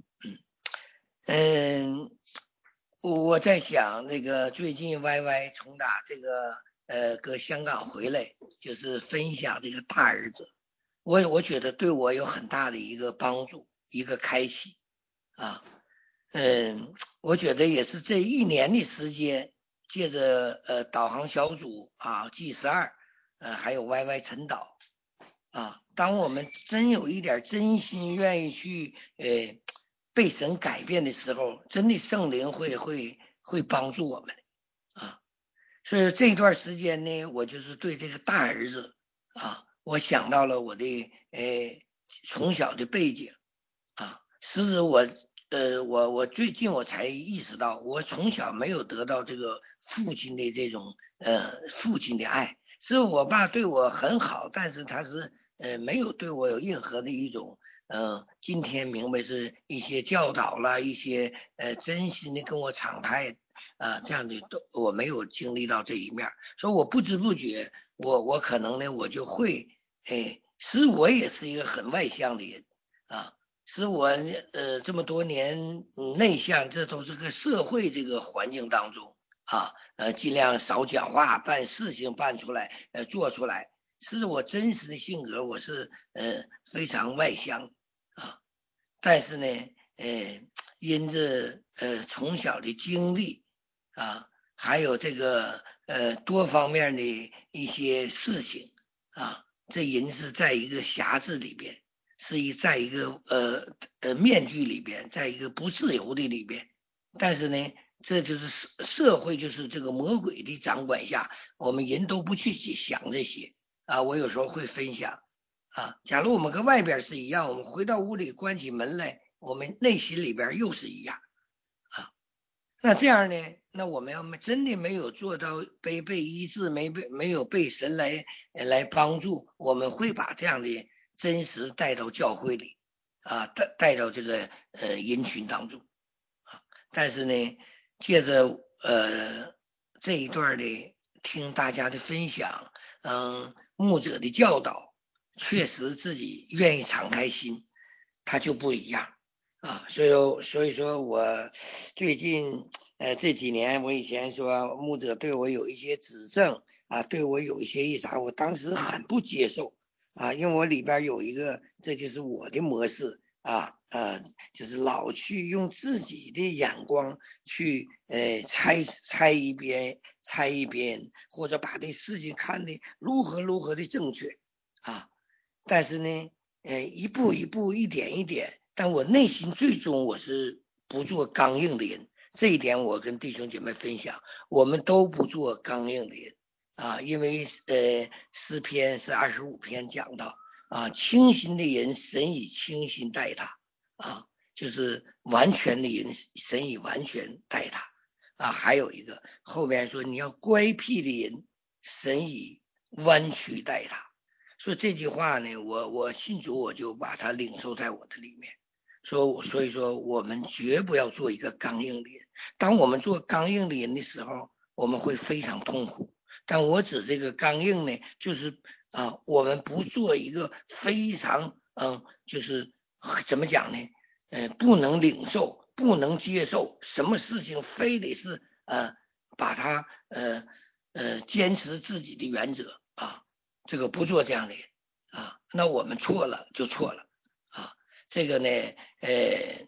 我在想那个最近 YY 从打这个搁香港回来，就是分享这个大儿子，我觉得对我有很大的一个帮助，一个开启啊。我觉得也是这1年的时间，借着导航小组啊 G12，还有 YY 晨导啊，当我们真有一点真心愿意去被神改变的时候，真的圣灵会帮助我们啊。所以这段时间呢，我就是对这个大儿子啊，我想到了我的从小的背景啊，使我最近我才意识到，我从小没有得到这个父亲的这种父亲的爱，是我爸对我很好，但是他是没有对我有任何的一种今天明白是一些教导啦，一些真心的跟我敞开这样的都我没有经历到这一面，所以我不知不觉我可能呢我就会其实我也是一个很外向的人啊。使我这么多年内向，这都是个社会这个环境当中啊，尽量少讲话，办事情办出来，做出来。是我真实的性格，我是非常外向啊，但是呢，因着从小的经历啊，还有这个多方面的一些事情啊，这人是在一个匣子里边。在一个面具里边，在一个不自由的里边，但是呢，这就是社会就是这个魔鬼的掌管下，我们人都不去想这些啊。我有时候会分享啊，假如我们跟外边是一样，我们回到屋里关起门来，我们内心里边又是一样啊。那这样呢？那我们要真的没有做到被医治，没有被神来帮助，我们会把这样的真实带到教会里啊，带到这个人群当中啊。但是呢，借着这一段的听大家的分享，牧者的教导，确实自己愿意敞开心，他就不一样啊。所以说我最近这几年，我以前说牧者对我有一些指正啊，对我有一些啥，我当时很不接受啊，因为我里边有一个，这就是我的模式啊，就是老去用自己的眼光去猜一边，或者把这事情看得如何的正确啊，但是呢，一步一步，一点一点，但我内心最终我是不做刚硬的人，这一点我跟弟兄姐妹分享，我们都不做刚硬的人。啊，因为诗篇是25篇讲到啊，清心的人神以清心待他啊，就是完全的人神以完全待他啊，还有一个后面说你要乖僻的人神以弯曲待他，所以这句话呢，我信主我就把它领受在我的里面，所以说我们绝不要做一个刚硬的人，当我们做刚硬的人的时候，我们会非常痛苦。但我指这个刚硬呢，就是我们不做一个非常就是怎么讲呢？不能领受，不能接受，什么事情非得是把它坚持自己的原则啊，这个不做这样的人啊，那我们错了就错了啊。这个呢，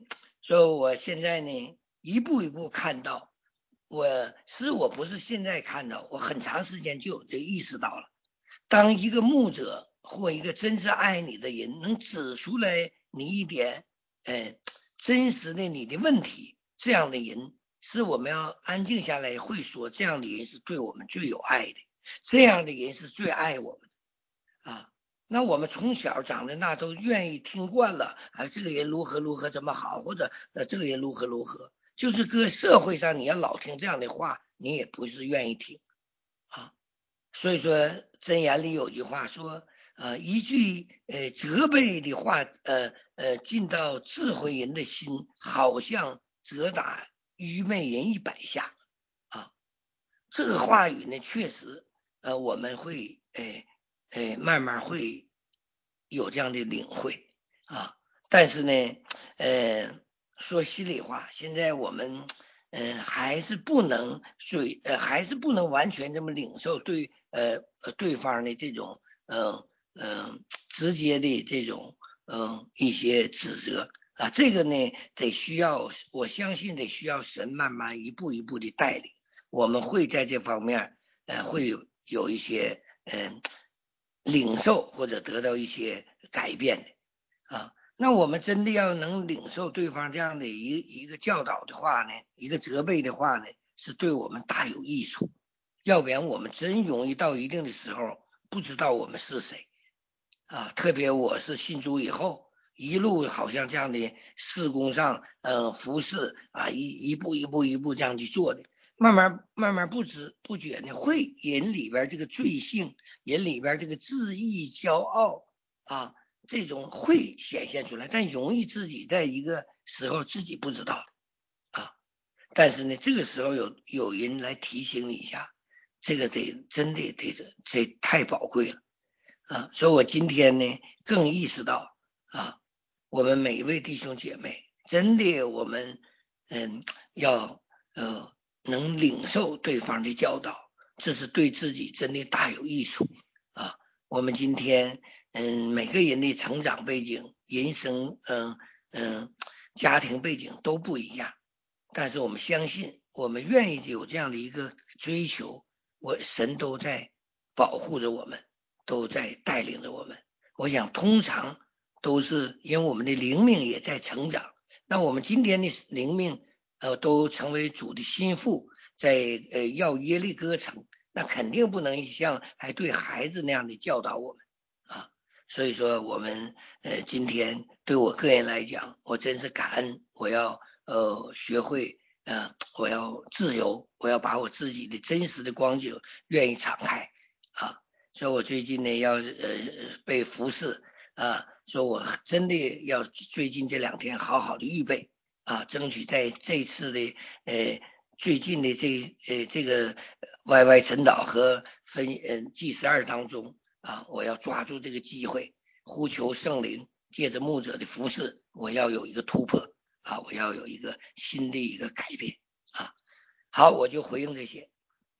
所以我现在呢一步一步看到，我不是现在看到，我很长时间就有这意识到了。当一个牧者或一个真正爱你的人能指出来你一点真实的你的问题，这样的人是我们要安静下来会说，这样的人是对我们最有爱的，这样的人是最爱我们的啊。那我们从小长的那都愿意听惯了啊，这个人如何如何怎么好，或者这个人如何如何，就是搁社会上你要老听这样的话，你也不是愿意听啊。所以说箴言里有句话说一句责备的话进到智慧人的心，好像责打愚昧人100下啊。这个话语呢确实我们会慢慢会有这样的领会啊。但是呢说心里话，现在我们还是不能完全这么领受对方的这种直接的这种一些指责啊。这个呢我相信得需要神慢慢一步一步的带领，我们会在这方面会有一些领受或者得到一些改变的啊。那我们真的要能领受对方这样的一个教导的话呢，一个责备的话呢，是对我们大有益处。要不然我们真容易到一定的时候不知道我们是谁啊。特别我是信主以后，一路好像这样的事工上服侍啊，一步一步这样去做的，慢慢不知不觉呢，会人里边这个罪性，人里边这个自义骄傲啊，这种会显现出来，但容易自己在一个时候自己不知道啊。但是呢，这个时候有人来提醒你一下，这个真的这太宝贵了啊。所以我今天呢更意识到啊，我们每一位弟兄姐妹，真的我们要能领受对方的教导，这是对自己真的大有益处啊。我们今天每个人的成长背景、人生家庭背景都不一样，但是我们相信，我们愿意有这样的一个追求，神都在保护着我们，都在带领着我们。我想通常都是因为我们的灵命也在成长，那我们今天的灵命都成为主的心腹，在要耶利哥城，那肯定不能像还对孩子那样的教导我们啊。所以说我们今天对我个人来讲，我真是感恩，我要学会我要自由，我要把我自己的真实的光景愿意敞开啊。所以我最近呢要被服侍啊，说我真的要最近这2天好好的预备啊，争取在这次的最近的这个 YY 晨祷和祭12当中啊，我要抓住这个机会，呼求圣灵，借着牧者的服侍，我要有一个突破啊，我要有一个新的一个改变啊。好，我就回应这些。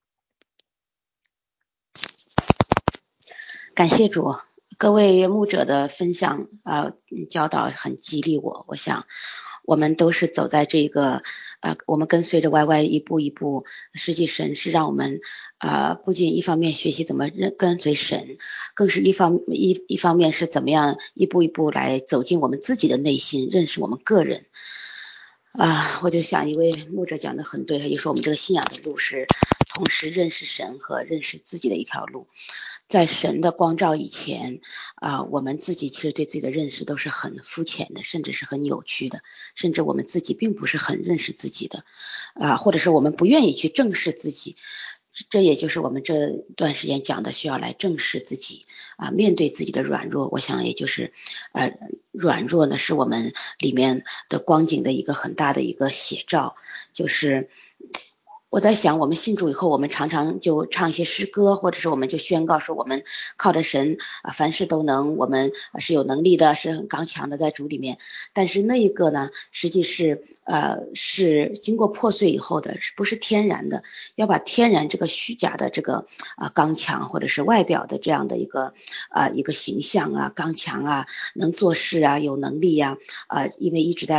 感谢主，各位牧者的分享教导很激励我。我想我们都是走在这个我们跟随着 YY 一步一步，实际神是让我们不仅一方面学习怎么跟随神，更是一方面是怎么样一步一步来走进我们自己的内心，认识我们个人我就想一位牧者讲的很对，他就说我们这个信仰的路是同时认识神和认识自己的一条路。在神的光照以前我们自己其实对自己的认识都是很肤浅的，甚至是很扭曲的，甚至我们自己并不是很认识自己的或者是我们不愿意去正视自己。这也就是我们这段时间讲的，需要来正视自己面对自己的软弱。我想也就是软弱呢是我们里面的光景的一个很大的一个写照。就是我在想，我们信主以后，我们常常就唱一些诗歌，或者是我们就宣告说我们靠着神凡事都能，我们是有能力的，是很刚强的在主里面。但是那一个呢，实际是经过破碎以后的，不是天然的。要把天然这个虚假的这个刚强，或者是外表的这样的一个形象刚强能做事有能力因为一直在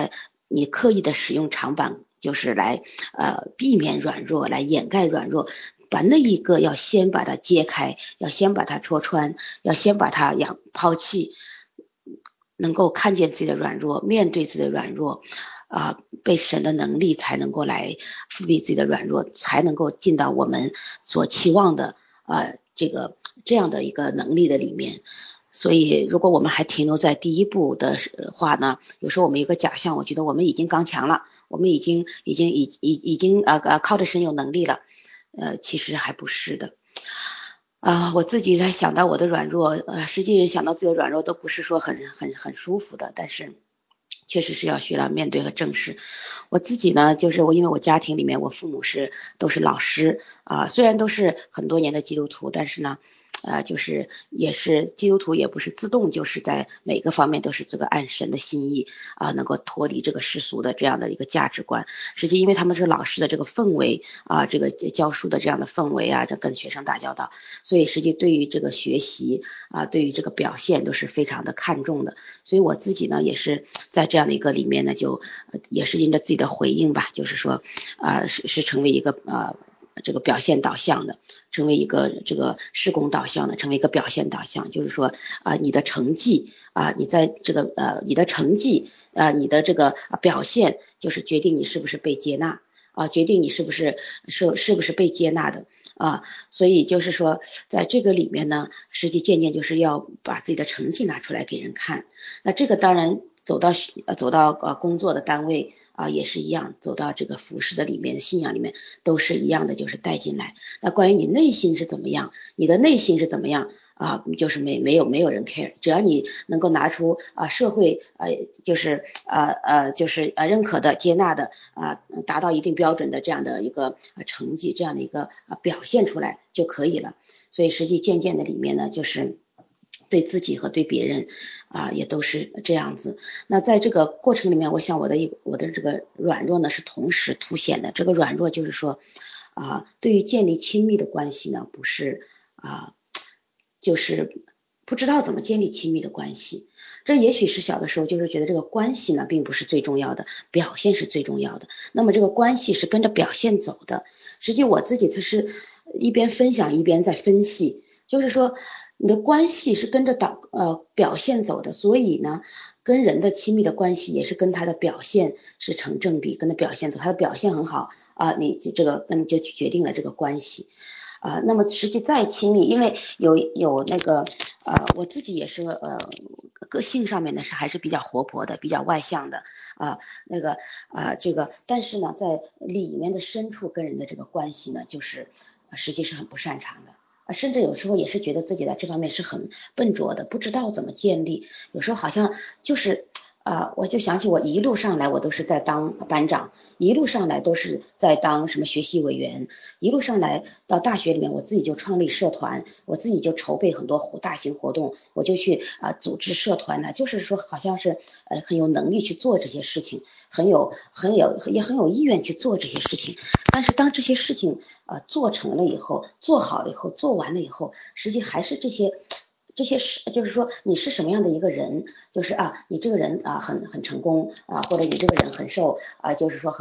你刻意的使用长板，就是来避免软弱，来掩盖软弱，把那一个要先把它揭开，要先把它戳穿，要先把它抛弃，能够看见自己的软弱，面对自己的软弱被神的能力才能够来覆庇自己的软弱，才能够进到我们所期望的这样的一个能力的里面。所以如果我们还停留在第一步的话呢，有时候我们有个假象，我觉得我们已经刚强了，我们已经靠着神有能力了，其实还不是的。我自己在想到我的软弱，实际想到自己的软弱都不是说很舒服的，但是确实是要学到面对和正视。我自己呢，就是因为我家庭里面我父母都是老师虽然都是很多年的基督徒，但是呢就是也是基督徒，也不是自动就是在每个方面都是这个按神的心意能够脱离这个世俗的这样的一个价值观。实际因为他们是老师的这个氛围这个教书的这样的氛围这跟学生打交道，所以实际对于这个学习对于这个表现都是非常的看重的。所以我自己呢也是在这样的一个里面呢，就也是因着自己的回应吧，就是说是成为一个这个表现导向的，成为一个这个事工导向的，成为一个表现导向，就是说你的成绩你在这个你的成绩你的这个表现就是决定你是不是被接纳决定你是不是被接纳的所以就是说在这个里面呢，实际渐渐就是要把自己的成绩拿出来给人看。那这个当然走到工作的单位也是一样，走到这个服饰的里面信仰里面都是一样的，就是带进来。那关于你内心是怎么样，你的内心是怎么样就是没有人 care， 只要你能够拿出社会就是认可的接纳的达到一定标准的这样的一个成绩，这样的一个表现出来就可以了。所以实际渐渐的里面呢，就是对自己和对别人也都是这样子。那在这个过程里面，我想我的这个软弱呢是同时凸显的。这个软弱就是说对于建立亲密的关系呢，不是就是不知道怎么建立亲密的关系。这也许是小的时候就是觉得这个关系呢并不是最重要的，表现是最重要的，那么这个关系是跟着表现走的。实际我自己它是一边分享一边在分析，就是说你的关系是跟着表现走的，所以呢跟人的亲密的关系也是跟他的表现是成正比，跟着表现走，他的表现很好你这个跟就决定了这个关系那么实际再亲密，因为有那个我自己也是个性上面呢是还是比较活泼的，比较外向的这个但是呢在里面的深处跟人的这个关系呢，就是实际是很不擅长的甚至有时候也是觉得自己在这方面是很笨拙的，不知道怎么建立。有时候好像就是我就想起我一路上来我都是在当班长，一路上来都是在当什么学习委员，一路上来到大学里面我自己就创立社团，我自己就筹备很多大型活动，我就去组织社团呢，就是说好像是很有能力去做这些事情，也很有意愿去做这些事情。但是当这些事情做成了以后，做好了以后，做完了以后，实际还是这些事，就是说你是什么样的一个人，就是你这个人很成功或者你这个人很受就是说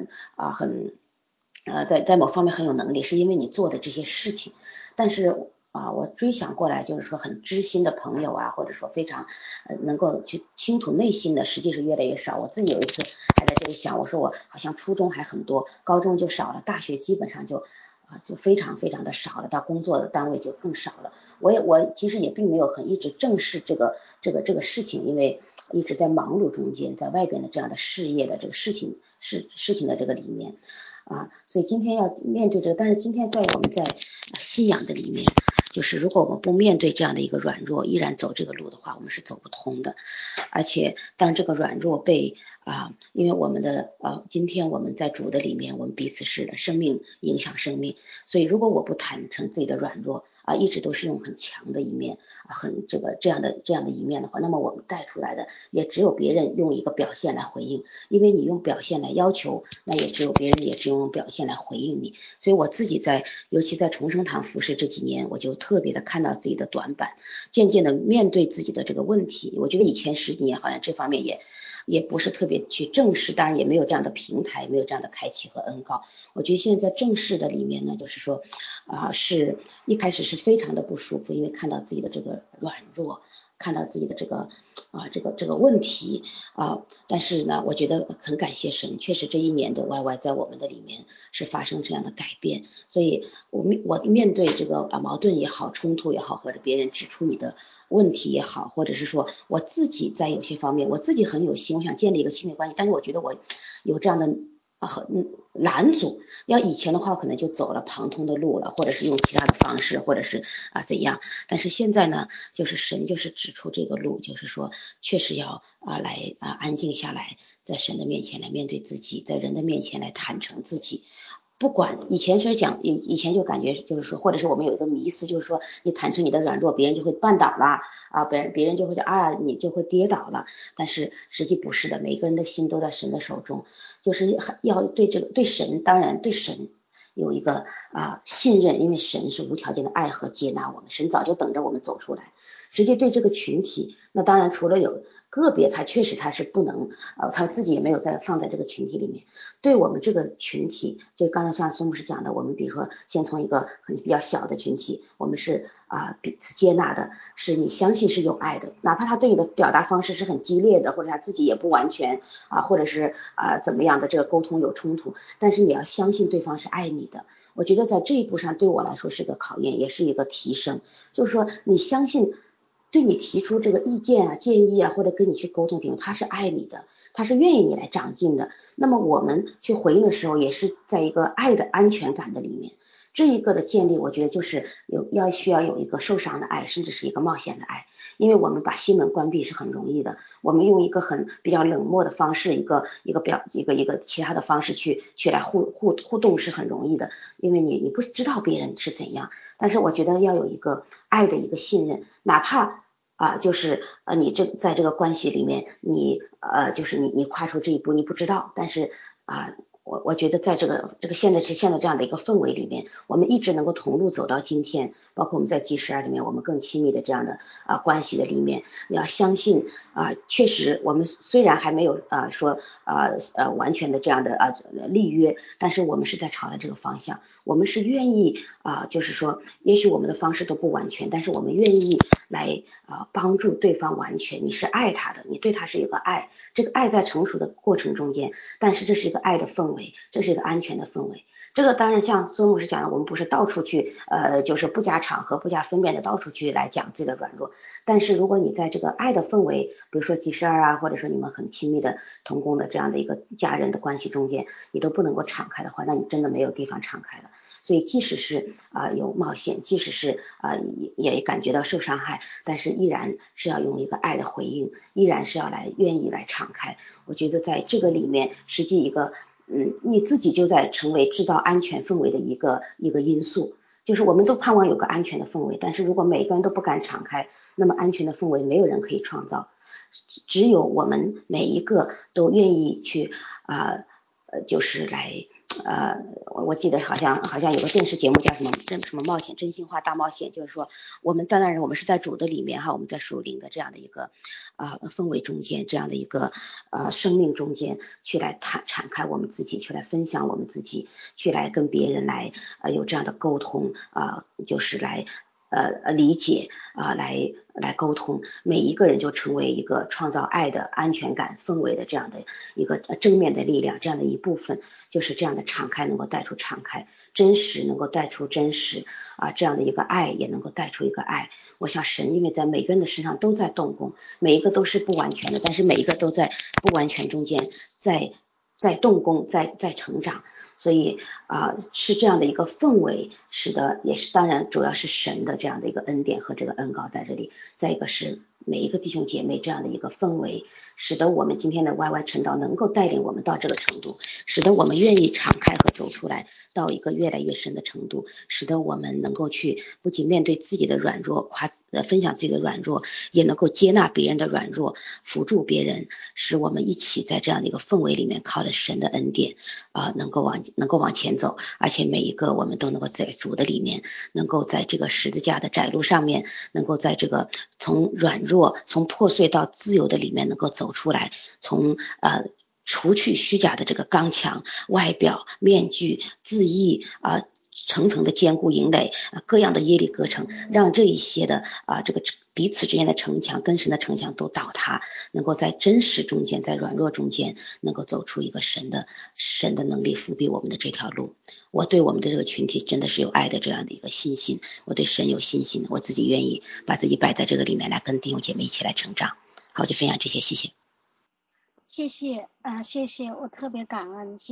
在某方面很有能力，是因为你做的这些事情。但是我追想过来，就是说很知心的朋友或者说非常能够去倾吐内心的，实际是越来越少。我自己有一次还在这里想，我说我好像初中还很多，高中就少了，大学基本上就非常非常的少了，到工作的单位就更少了。我其实也并没有很一直正视这个事情，因为一直在忙碌中间，在外边的这样的事业的这个事情的这个里面所以今天要面对这个，但是今天我们在信仰的里面，就是如果我们不面对这样的一个软弱，依然走这个路的话，我们是走不通的。而且当这个软弱被因为我们的今天我们在主的里面，我们彼此是生命影响生命，所以如果我不坦诚自己的软弱一直都是用很强的一面这样的一面的话，那么我们带出来的也只有别人用一个表现来回应，因为你用表现来要求，那也只有别人也只用表现来回应你。所以我自己尤其在重生堂服侍这几年，我就特别的看到自己的短板，渐渐的面对自己的这个问题。我觉得以前10几年好像这方面也也不是特别去正视，当然也没有这样的平台，没有这样的开启和恩膏。我觉得现在正视的里面呢，就是说是一开始是非常的不舒服，因为看到自己的这个软弱，看到自己的这个问题但是呢，我觉得很感谢神，确实这一年的 YY 在我们的里面是发生这样的改变，所以我面对这个矛盾也好，冲突也好，或者别人指出你的问题也好，或者是说我自己在有些方面我自己很有心，我想建立一个亲密关系，但是我觉得我有这样的拦阻，要以前的话可能就走了旁通的路了，或者是用其他的方式，或者是怎样，但是现在呢，就是神就是指出这个路，就是说确实要来安静下来，在神的面前来面对自己，在人的面前来坦诚自己。不管以前是讲，以前就感觉就是说，或者是我们有一个迷思，就是说你坦诚你的软弱，别人就会绊倒了别人就会你就会跌倒了。但是实际不是的，每个人的心都在神的手中，就是要对这个对神，当然对神有一个信任，因为神是无条件的爱和接纳我们，神早就等着我们走出来。实际对这个群体，那当然除了有个别他确实他是不能他自己也没有放在这个群体里面。对我们这个群体，就刚才像孙牧师讲的，我们比如说先从一个比较小的群体，我们是彼此接纳的，是你相信是有爱的，哪怕他对你的表达方式是很激烈的，或者他自己也不完全或者是怎么样的这个沟通有冲突，但是你要相信对方是爱你的。我觉得在这一步上对我来说是个考验，也是一个提升，就是说你相信对你提出这个意见建议或者跟你去沟通的人，他是爱你的，他是愿意你来长进的。那么我们去回应的时候，也是在一个爱的安全感的里面。这一个的建立，我觉得就是需要有一个受伤的爱，甚至是一个冒险的爱。因为我们把心门关闭是很容易的，我们用一个比较冷漠的方式，一个其他的方式去来互动是很容易的，因为你不知道别人是怎样。但是我觉得要有一个爱的一个信任，哪怕就是你在这个关系里面，你就是你跨出这一步，你不知道，但是我觉得在这个现在这样的一个氛围里面，我们一直能够同路走到今天，包括我们在G12里面，我们更亲密的这样的关系的里面，你要相信确实我们虽然还没有说完全的这样的立约，但是我们是在朝着这个方向，我们是愿意就是说也许我们的方式都不完全，但是我们愿意来帮助对方完全。你是爱他的，你对他是一个爱，这个爱在成熟的过程中间，但是这是一个爱的氛围，这是一个安全的氛围。这个当然像孙牧师讲的，我们不是到处去就是不加场合不加分辨的到处去来讲自己的软弱，但是如果你在这个爱的氛围，比如说G12或者说你们很亲密的同工的这样的一个家人的关系中间，你都不能够敞开的话，那你真的没有地方敞开了。所以即使是有冒险，即使是也感觉到受伤害，但是依然是要用一个爱的回应，依然是要愿意来敞开。我觉得在这个里面，实际一个你自己就在成为制造安全氛围的一个因素。就是我们都盼望有个安全的氛围，但是如果每个人都不敢敞开，那么安全的氛围没有人可以创造，只有我们每一个都愿意去就是来我记得好像有个电视节目叫什么冒险真心话大冒险，就是说我们当然我们是在主的里面我们在属灵的这样的一个氛围中间，这样的一个生命中间去来敞开我们自己，去来分享我们自己，去来跟别人来有这样的沟通就是来理解来沟通，每一个人就成为一个创造爱的安全感氛围的这样的一个正面的力量，这样的一部分，就是这样的敞开能够带出敞开，真实能够带出真实这样的一个爱也能够带出一个爱。我想神因为在每个人的身上都在动工，每一个都是不完全的，但是每一个都在不完全中间在动工，在成长，所以是这样的一个氛围，使得也是当然主要是神的这样的一个恩典和这个恩膏在这里，再一个是每一个弟兄姐妹这样的一个氛围，使得我们今天的YY晨祷能够带领我们到这个程度，使使得我们愿意敞开和走出来，到一个越来越深的程度，使得我们能够去不仅面对自己的软弱，分享自己的软弱，也能够接纳别人的软弱，辅助别人，使我们一起在这样的一个氛围里面，靠着神的恩典能够往前走，而且每一个我们都能够在主的里面，能够在这个十字架的窄路上面，能够在这个从软弱从破碎到自由的里面能够走出来，从除去虚假的这个刚强外表面具自义层层的坚固营垒各样的耶利哥城，让这一些的这个彼此之间的城墙跟神的城墙都倒塌，能够在真实中间在软弱中间能够走出一个神的能力复辟我们的这条路。我对我们的这个群体真的是有爱的这样的一个信心，我对神有信心，我自己愿意把自己摆在这个里面来跟弟兄姐妹一起来成长。好，我就分享这些，谢谢。 谢谢，我特别感恩。